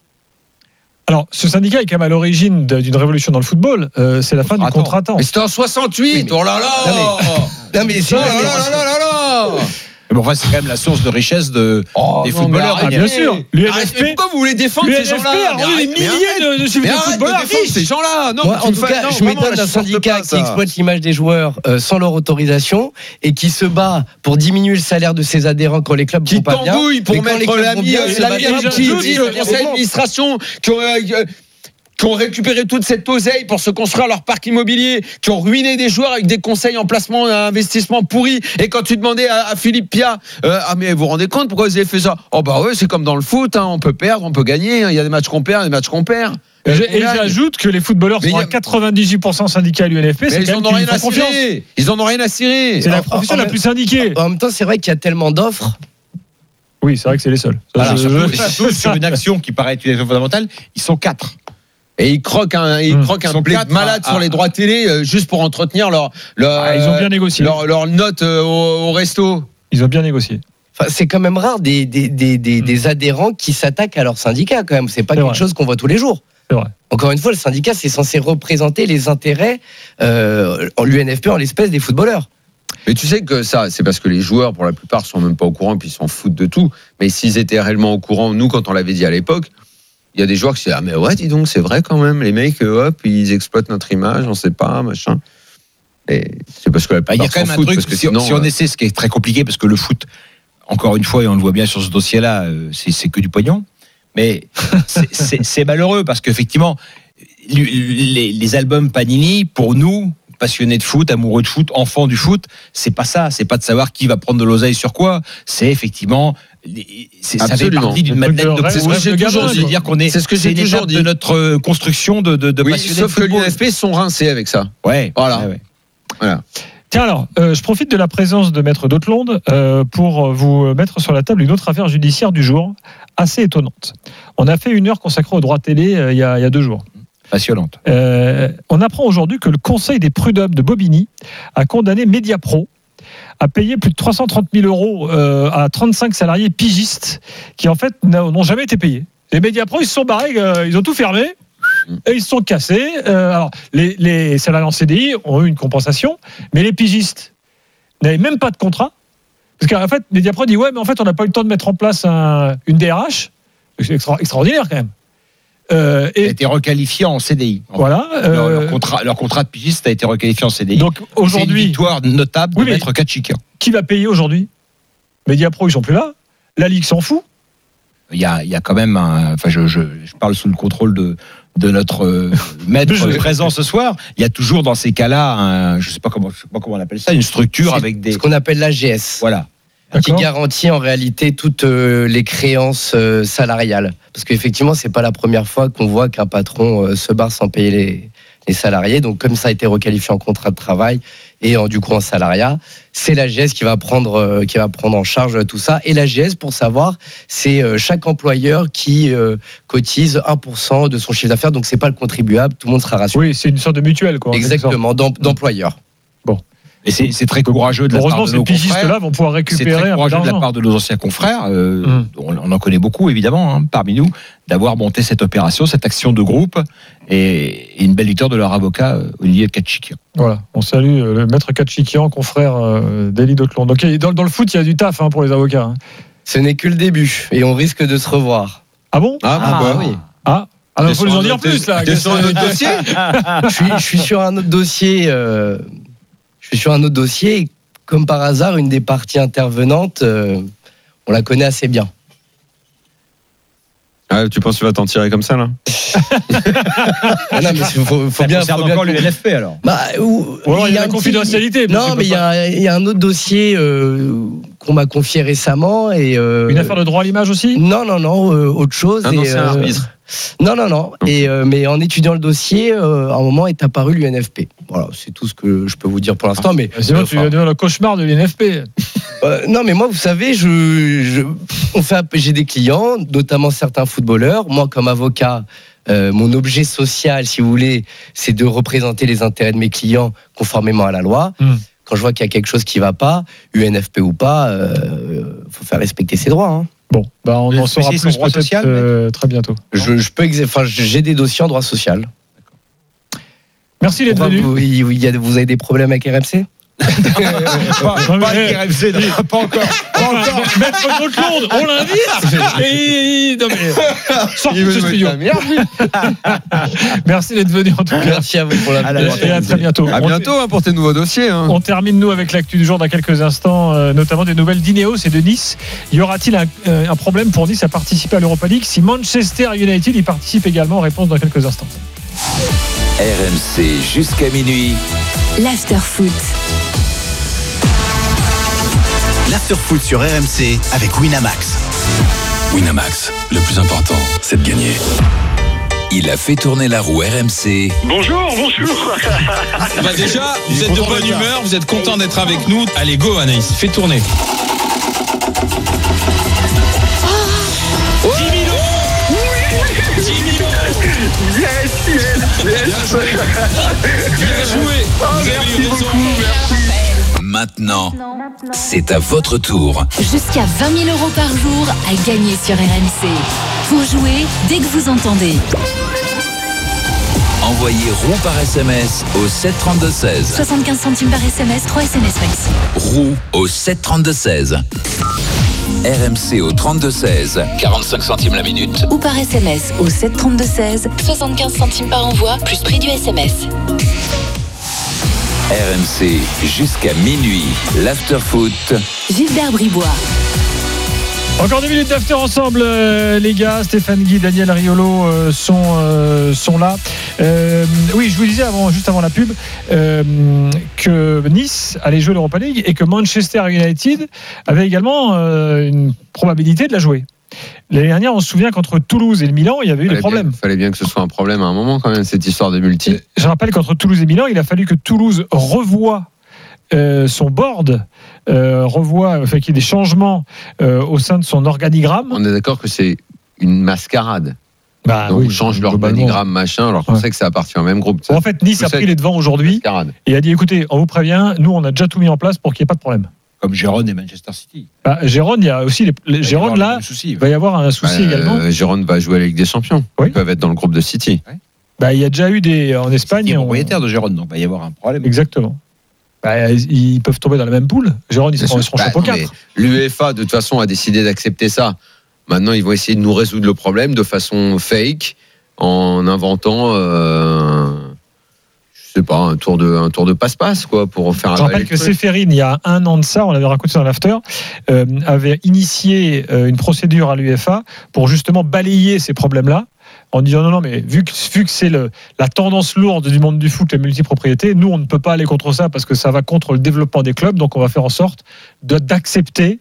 Alors, ce syndicat est quand même à l'origine de- d'une révolution dans le football. Euh, c'est la fin du Attends. contrat temps. Mais c'était en soixante-huit. Oh là là. Non, mais- non, mais c'est- Oh là là là là là là. Mais bon, enfin, c'est quand même la source de richesse de, Oh, des non, footballeurs. mais Ah, bien arrêtez. sûr. L'U N F P, Arrêtez, mais pourquoi vous voulez défendre l'U ces N F P gens-là? a Mais rendu des arrête- mais milliers arrête. de, de chiffres Mais de arrête de footballeurs défendre riches. ces gens-là. Non, Moi, tu en me tout fais- cas, non, je vraiment, m'étonne là, d'un je supporte syndicat pas qui ça. exploite l'image des joueurs euh, sans leur autorisation et qui se bat pour diminuer le salaire de ses adhérents quand les clubs Qui vont pas bien. tambouille pour Mais quand les mettre clubs l'ami vont bien, euh, ils se l'ami battent Al pas. Kidi, le Juste, conseil d'administration, qui ont, euh, qui ont récupéré toute cette oseille pour se construire leur parc immobilier, qui ont ruiné des joueurs avec des conseils en placement et investissement pourris. Et quand tu demandais à, à Philippe Pia, euh, ah mais vous vous rendez compte pourquoi vous avez fait ça? Oh bah ouais, c'est comme dans le foot, hein, on peut perdre, on peut gagner, hein, il y a des matchs qu'on perd, des matchs qu'on perd. Et, je- On et gagne. j'ajoute que les footballeurs Mais sont y a- à quatre-vingt-dix-huit pour cent syndicats à l'U N F P. Mais C'est ils quand en même ont qu'ils rien font à confiance. cirer. Ils en ont rien à cirer. C'est la En- profession en la même- plus syndiquée. En même temps, c'est vrai qu'il y a tellement d'offres. Oui, c'est vrai que c'est les seuls. Voilà, Je- surtout, je- et surtout sur une action qui paraît être une action fondamentale, ils sont quatre. Et ils croquent un, ils Mmh. croquent un Ils sont blé quatre de malade à- sur à- les droits télé euh, juste pour entretenir leur, leur, Ah, ils ont bien négocié. leur, leur note euh, au, au resto. Ils ont bien négocié. Enfin, c'est quand même rare des, des, des, des, des adhérents qui s'attaquent à leur syndicat quand même. C'est pas C'est quelque vrai. chose qu'on voit tous les jours. C'est vrai. Encore une fois, le syndicat, c'est censé représenter les intérêts euh, en l'U N F P en l'espèce des footballeurs. Mais tu sais que ça, c'est parce que les joueurs, pour la plupart, sont même pas au courant, puis ils s'en foutent de tout. Mais s'ils étaient réellement au courant, nous, quand on l'avait dit à l'époque, il y a des joueurs qui se disent, ah mais ouais, dis donc, c'est vrai quand même, les mecs, euh, hop, ils exploitent notre image, on sait pas, machin. Et c'est parce que la Bah, il y plupart a quand s'en même un foutent, truc, parce que si, sinon, si on euh, essaie, ce qui est très compliqué, parce que le foot, encore une fois, et on le voit bien sur ce dossier-là, euh, c'est, c'est que du pognon. Mais c'est, c'est, c'est malheureux parce qu'effectivement, les, les albums Panini, pour nous, passionnés de foot, amoureux de foot, enfants du foot, c'est pas ça. C'est pas de savoir qui va prendre de l'oseille sur quoi. C'est effectivement, c'est, ça fait partie d'une madeleine de c'est ce que j'ai toujours dit. Dire qu'on est, c'est ce que c'est j'ai une toujours étape dit. de notre construction de, de, de oui, passionnés sauf de que football. l'U N F P sont rincés avec ça. Ouais. Voilà. Ouais, ouais. Voilà. Tiens alors, euh, je profite de la présence de Maître Dautelonde euh, pour vous mettre sur la table une autre affaire judiciaire du jour, assez étonnante. On a fait une heure consacrée aux droits télé euh, il, y a, il y a deux jours. Passionnante. Euh, on apprend aujourd'hui que le Conseil des prud'hommes de Bobigny a condamné Mediapro à payer plus de trois cent trente mille euros euh, à trente-cinq salariés pigistes qui en fait n'ont jamais été payés. Les Mediapro, ils se sont barrés, euh, ils ont tout fermé. Et ils se sont cassés. Euh, alors, les, les salariés en C D I ont eu une compensation, mais les pigistes n'avaient même pas de contrat. Parce qu'en fait, Mediapro dit ouais, mais en fait, on n'a pas eu le temps de mettre en place un, une D R H. C'est extra, extraordinaire quand même. Euh, et a été requalifié en C D I. Voilà. Euh, leur, leur, euh, contrat, leur contrat de pigiste a été requalifié en C D I. Donc aujourd'hui, c'est une victoire notable de oui, Maître Katchik. Qui va payer aujourd'hui ? Mediapro, ils sont plus là. La Ligue s'en fout. Il y a, il y a quand même un. Enfin, je, je, je parle sous le contrôle de. de notre euh, maître présent ce soir, il y a toujours dans ces cas-là, un, je ne sais pas comment, je sais pas comment on appelle ça, une structure c'est avec des. Ce qu'on appelle l'A G S. Voilà. Qui garantit en réalité toutes euh, les créances euh, salariales. Parce qu'effectivement, c'est pas la première fois qu'on voit qu'un patron euh, se barre sans payer les, les salariés. Donc, comme ça a été requalifié en contrat de travail et en, du coup en salariat, c'est l'A G S qui va prendre, euh, qui va prendre en charge tout ça. Et l'A G S, pour savoir, c'est euh, chaque employeur qui euh, cotise un pour cent de son chiffre d'affaires. Donc, c'est pas le contribuable. Tout le monde sera rassuré. Oui, c'est une sorte de mutuelle, quoi. Exactement, d'employeur. Bon. Et c'est, c'est très courageux de la part de nos confrères. Heureusement, ces pigistes-là vont pouvoir récupérer. C'est très courageux de la part de nos anciens confrères. Euh, mmh. on, on en connaît beaucoup, évidemment, hein, parmi nous, d'avoir monté cette opération, cette action de groupe, et, et une belle victoire de leur avocat, euh, Olivier Katchikian. Voilà, on salue euh, le maître Katchikian, confrère euh, d'Élie Dautelonde. Donc, dans, dans le foot, il y a du taf hein, pour les avocats. Hein. Ce n'est que le début, et on risque de se revoir. Ah bon ? Ah, ah bah, oui. Ah il faut nous en dire plus, là. T'es sur un autre dossier ? je, suis, je suis sur un autre dossier. Euh, je suis sur un autre dossier. Comme par hasard, une des parties intervenantes, euh, on la connaît assez bien. Ah, tu penses que tu vas t'en tirer comme ça, là ? ah non, mais faut, faut ça bien. concerne faut encore bien l'U N F P, alors. Bah, où, Ou alors il y a, y a la un confidentialité. Petit... Non, mais il y, y a un autre dossier euh, qu'on m'a confié récemment. Et, euh... Une affaire de droit à l'image aussi ? Non, non, non, euh, autre chose. Un et, ancien euh... arbitre. Non, non, non. Et, euh, mais en étudiant le dossier, euh, à un moment est apparu l'U N F P. Voilà, c'est tout ce que je peux vous dire pour l'instant. Mais sinon, tu vas devenir le cauchemar de l'U N F P. Euh, non, mais moi, vous savez, je, je, on fait, j'ai des clients, notamment certains footballeurs. Moi, comme avocat, euh, mon objet social, si vous voulez, c'est de représenter les intérêts de mes clients conformément à la loi. Mm. Quand je vois qu'il y a quelque chose qui ne va pas, U N F P ou pas, il euh, faut faire respecter ses droits. Hein. Bon, bah on en saura plus peut-être social, euh, très bientôt. Je, je peux, enfin, j'ai des dossiers en droit social. Merci d'être venu. Vous, vous, vous avez des problèmes avec R M C? pas, pas avec R M C, non, pas encore. Pas encore. Maître Dautelonde, on l'invite. Et non mais sortez de ce studio. Merci d'être venu en tout cas. Merci à vous pour la et à très bientôt. À bientôt hein, pour tes nouveaux dossiers. Hein. On termine nous avec l'actu du jour dans quelques instants, euh, notamment des nouvelles d'Ineos et de Nice. Y aura-t-il un, euh, un problème pour Nice à participer à l'Europa League si Manchester United y participe également? Réponse dans quelques instants. R M C jusqu'à minuit. L'Afterfoot. L'Afterfoot sur R M C avec Winamax. Winamax, le plus important, c'est de gagner. Il a fait tourner la roue R M C. Bonjour, bonjour. Bah déjà, vous êtes de bonne humeur, vous êtes content d'être avec nous. Allez, go Anaïs, fais tourner. dix mille euros. Oui. dix mille euros. Yes, yes, yes. Bien joué. Oh, merci beaucoup, merci. Maintenant, c'est à votre tour. Jusqu'à vingt mille euros par jour à gagner sur R M C. Pour jouer dès que vous entendez. Envoyez roue par S M S au sept trente-deux seize. soixante-quinze centimes par S M S, trois S M S maxi. Roue au sept trente-deux seize. R M C au trente-deux seize, quarante-cinq centimes la minute. Ou par S M S au sept trente-deux seize, soixante-quinze centimes par envoi, plus prix du S M S. R M C jusqu'à minuit, l'Afterfoot. Gilbert Bribois. Encore deux minutes d'after ensemble, euh, les gars. Stéphane Guy, Daniel Riolo euh, sont, euh, sont là. Euh, oui, je vous disais avant, juste avant la pub euh, que Nice allait jouer l'Europa League et que Manchester United avait également euh, une probabilité de la jouer. L'année dernière, on se souvient qu'entre Toulouse et le Milan, il y avait eu des problèmes. Il fallait bien que ce soit un problème à un moment quand même, cette histoire de multi. Je rappelle qu'entre Toulouse et Milan, il a fallu que Toulouse revoie Euh, son board, euh, revoit, enfin, qu'il y ait des changements euh, au sein de son organigramme. On est d'accord que c'est une mascarade. Bah, Donc oui, on change l'organigramme, machin, alors qu'on ouais. sait que ça appartient au même groupe. Bon, en fait, Nice a pris les devants aujourd'hui et a dit écoutez, on vous prévient, nous on a déjà tout mis en place pour qu'il n'y ait pas de problème. Comme Gérone et Manchester City. Bah, Gérone, il y a aussi les, les Gérone là, souci, il va y avoir un souci bah, également. Euh, Gérone va jouer à la Ligue des Champions. Oui. Ils peuvent être dans le groupe de City. Ouais. Bah, il y a déjà eu des en Espagne. C'est on... propriétaire de Gérone, donc il va y avoir un problème. Exactement. Bah, ils peuvent tomber dans la même poule. Gérone, ils seront, ils seront bah, chapeau quatre. L'UEFA, de toute façon, a décidé d'accepter ça. Maintenant, ils vont essayer de nous résoudre le problème de façon fake, en inventant, euh, je sais pas, un tour de, un tour de passe-passe, quoi, pour faire. Je rappelle que Séphérine, il y a un an de ça, on l'avait raconté dans l'after, euh, avait initié euh, une procédure à l'UEFA pour justement balayer ces problèmes-là. En disant non, non, mais vu que, vu que c'est le, la tendance lourde du monde du foot, la multipropriété, nous, on ne peut pas aller contre ça parce que ça va contre le développement des clubs, donc on va faire en sorte de, d'accepter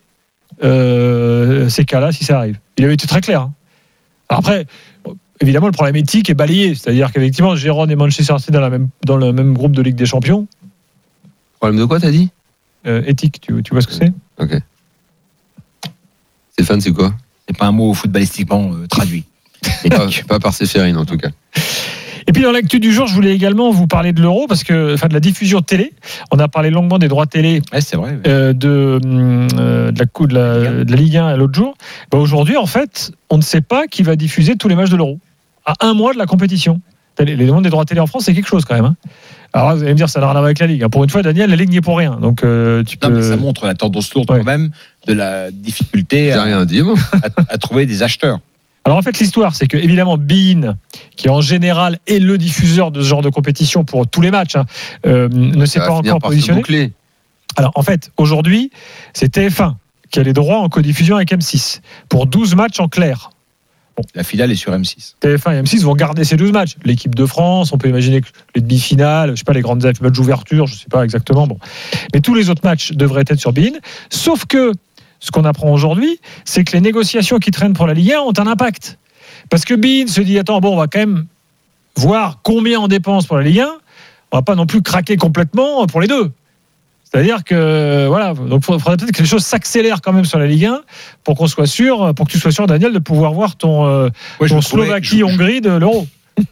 euh, ces cas-là si ça arrive. Il avait été très clair. Hein. Alors après, évidemment, le problème éthique est balayé, c'est-à-dire qu'effectivement, Gérone et Manchester City dans, la même, dans le même groupe de Ligue des Champions. Problème de quoi, t'as dit euh, Éthique, tu, tu vois ce que c'est? Ok. Stéphane, c'est quoi? C'est pas un mot footballistiquement euh, traduit. pas, pas par Séphérine en tout cas. Et puis dans l'actu du jour, je voulais également vous parler de l'Euro parce que, enfin, de la diffusion télé. On a parlé longuement des droits télé. Ouais, c'est vrai. Ouais. Euh, de, euh, de, la, de, la, de la Ligue un l'autre jour. Bah, aujourd'hui, en fait, on ne sait pas qui va diffuser tous les matchs de l'Euro à un mois de la compétition. Les, les demandes des droits télé en France, c'est quelque chose quand même. Hein. Alors vous allez me dire, ça n'a rien à voir avec la Ligue. Pour une fois, Daniel, la Ligue n'y est pour rien. Donc euh, tu peux. Non, mais ça montre la tendance lourde ouais. quand même de la difficulté à, rien dire, à, à trouver des acheteurs. Alors en fait, l'histoire, c'est que évidemment, beIN, qui en général est le diffuseur de ce genre de compétition pour tous les matchs, hein, euh, ne s'est pas encore positionné. Alors en fait, aujourd'hui, c'est T F un qui a les droits en codiffusion avec M six pour douze matchs en clair. Bon. La finale est sur M six. T F un et M six vont garder ces douze matchs. L'équipe de France, on peut imaginer que les demi-finales, je sais pas, les grandes matchs d'ouverture, je sais pas exactement. Bon, mais tous les autres matchs devraient être sur beIN. Sauf que ce qu'on apprend aujourd'hui, c'est que les négociations qui traînent pour la Ligue un ont un impact. Parce que beIN se dit, attends, bon, on va quand même voir combien on dépense pour la Ligue un. On va pas non plus craquer complètement pour les deux. C'est-à-dire que, voilà, donc il faudrait peut-être que les choses s'accélèrent quand même sur la Ligue un pour qu'on soit sûr, pour que tu sois sûr, Daniel, de pouvoir voir ton, euh, ouais, ton Slovaquie-Hongrie de l'Euro.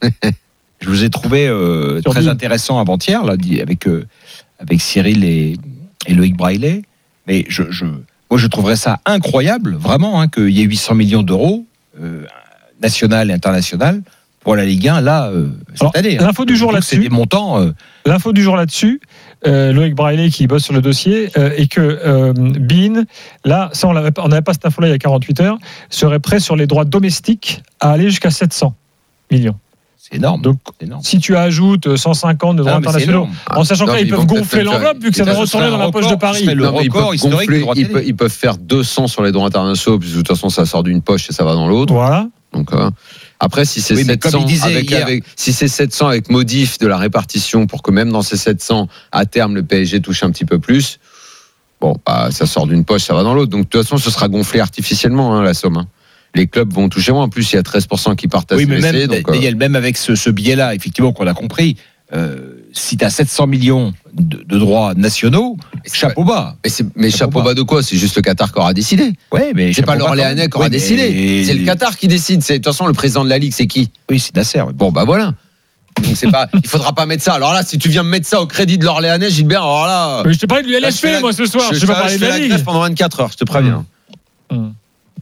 Je vous ai trouvé euh, très beIN. Intéressant avant-hier, là, avec, euh, avec Cyril et, et Loïc Braillet. Mais je, je, moi, je trouverais ça incroyable, vraiment, hein, qu'il y ait huit cents millions d'euros, euh, national et international, pour la Ligue un, là, euh, cette Alors, année. L'info hein. du jour là-dessus. C'est des montants. Euh... L'info du jour là-dessus, euh, Loïc Braillet qui bosse sur le dossier, euh, et que euh, beIN, là, ça, on n'avait pas, pas cette info-là il y a quarante-huit heures, serait prêt sur les droits domestiques à aller jusqu'à sept cents millions. C'est énorme. Donc, c'est énorme. Si tu ajoutes cent cinquante de droits ah, internationaux, en sachant qu'ils peuvent gonfler l'enveloppe, vu que ça va retourner dans la poche de Paris. Le non, record ils, peuvent gonfler, ils, peuvent, ils peuvent faire deux cents sur les droits internationaux, puis de toute façon, ça sort d'une poche et ça va dans l'autre. Voilà. Donc, euh, après, si c'est, oui, sept cents avec, avec, si c'est sept cents avec modif de la répartition pour que même dans ces sept cents, à terme, le P S G touche un petit peu plus, bon, bah, ça sort d'une poche, ça va dans l'autre. Donc, de toute façon, ce sera gonflé artificiellement, hein, la somme. Hein. Les clubs vont toucher moins. En plus, il y a treize pour cent qui partent à oui, se mais blesser. Même, donc, euh... même avec ce, ce biais-là, effectivement, qu'on a compris, euh, si tu as sept cents millions de, de droits nationaux, chapeau bas. Mais, c'est, mais chapeau, chapeau bas de quoi? C'est juste le Qatar qui aura décidé. Ouais, mais c'est pas l'Orléanais qui aura oui, décidé. Et... C'est le Qatar qui décide. C'est, de toute façon, le président de la Ligue, c'est qui? Oui, c'est Nasser. Oui. Bon, bah voilà. Donc c'est pas, il faudra pas mettre ça. Alors là, si tu viens me mettre ça au crédit de l'Orléanais, Gilbert, alors là. Mais je te parlais de l'U L F P, moi, ce soir. Je, je, je vais pas parler de la Ligue. Pendant vingt-quatre heures, je te préviens. Mmh. Mmh.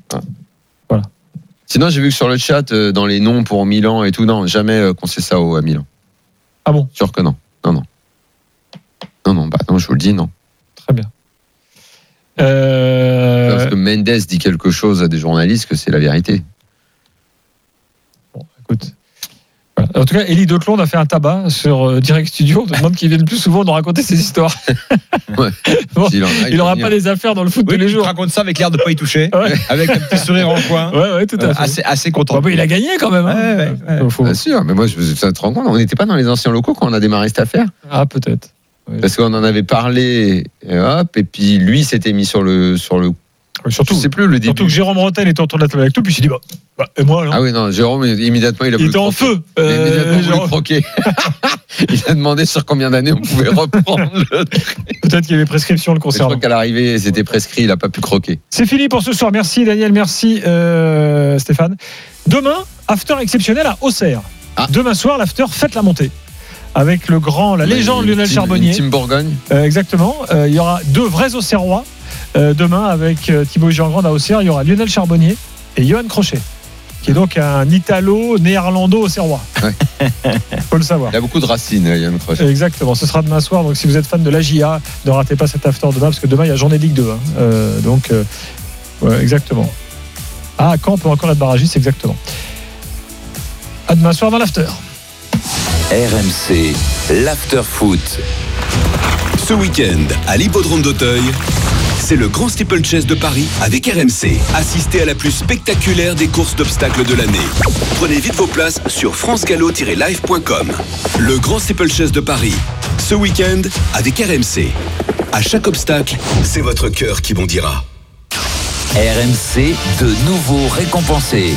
Voilà. Sinon, j'ai vu que sur le chat, euh, dans les noms pour Milan et tout, non, jamais euh, qu'on sait ça au, à Milan. Ah bon? Sûr que non. Non, non. Non, non, bah non, je vous le dis, non. Très bien. Euh... Parce que Mendes dit quelque chose à des journalistes que c'est la vérité. Bon, écoute. Voilà. En tout cas, Élie Declonde a fait un tabac sur euh, Direct Studio. On te demande qu'il vienne plus souvent nous raconter ses histoires. Ouais. Bon, il il n'aura pas des affaires dans le foot Oui, tous les il jours. raconte ça avec l'air de pas y toucher, Ouais. avec un petit sourire en coin. Ouais, ouais, tout à Euh, fait. assez, assez content. Bah, bah, il a gagné quand même. Hein. Ouais, ouais, ouais. Euh, faut- Bien sûr, mais moi, je ça te rend compte, on n'était pas dans les anciens locaux quand on a démarré cette affaire. Ah, peut-être. Ouais. Parce qu'on en avait parlé, et hop, et puis lui s'était mis sur le, sur le. Surtout, je sais plus le début. surtout que Jérôme Rotel était autour de la table avec nous, puis il s'est dit bah, bah, et moi alors. Ah oui, non, Jérôme, immédiatement, il a Il voulu était en croquer. feu. Il a Euh, immédiatement voulu Jérôme. croquer. Il a demandé sur combien d'années on pouvait reprendre. Le... Peut-être qu'il y avait prescription le Je crois concernant. qu'à l'arrivée, c'était prescrit, il n'a pas pu croquer. C'est fini pour ce soir. Merci Daniel, merci euh, Stéphane. Demain, after exceptionnel à Auxerre. Ah. Demain soir, l'after fête la montée. Avec le grand, la légende Lionel Team- Charbonnier. Team Bourgogne. Euh, exactement. Euh, il y aura deux vrais Auxerrois. Euh, demain, avec euh, Thibaut Giangrande à Auxerre, il y aura Lionel Charbonnier et Johan Crochet, qui est donc un Italo-Néerlando-Auxerrois. Ouais. Faut le savoir. Il a beaucoup de racines, Yann Crochet. Exactement, ce sera demain soir. Donc si vous êtes fan de l'A J A, ne ratez pas cet after demain, parce que demain il y a journée de Ligue deux. Hein. Euh, donc, euh, ouais, exactement. Ah, Caen peut encore être barragiste, exactement. À demain soir dans l'after. R M C, l'after foot. Ce week-end, à l'hippodrome d'Auteuil, c'est le Grand Steeplechase de Paris avec R M C. Assistez à la plus spectaculaire des courses d'obstacles de l'année. Prenez vite vos places sur francegallo tiret live point com. Le Grand Steeplechase de Paris, ce week-end avec R M C. À chaque obstacle, c'est votre cœur qui bondira. R M C, de nouveau récompensé.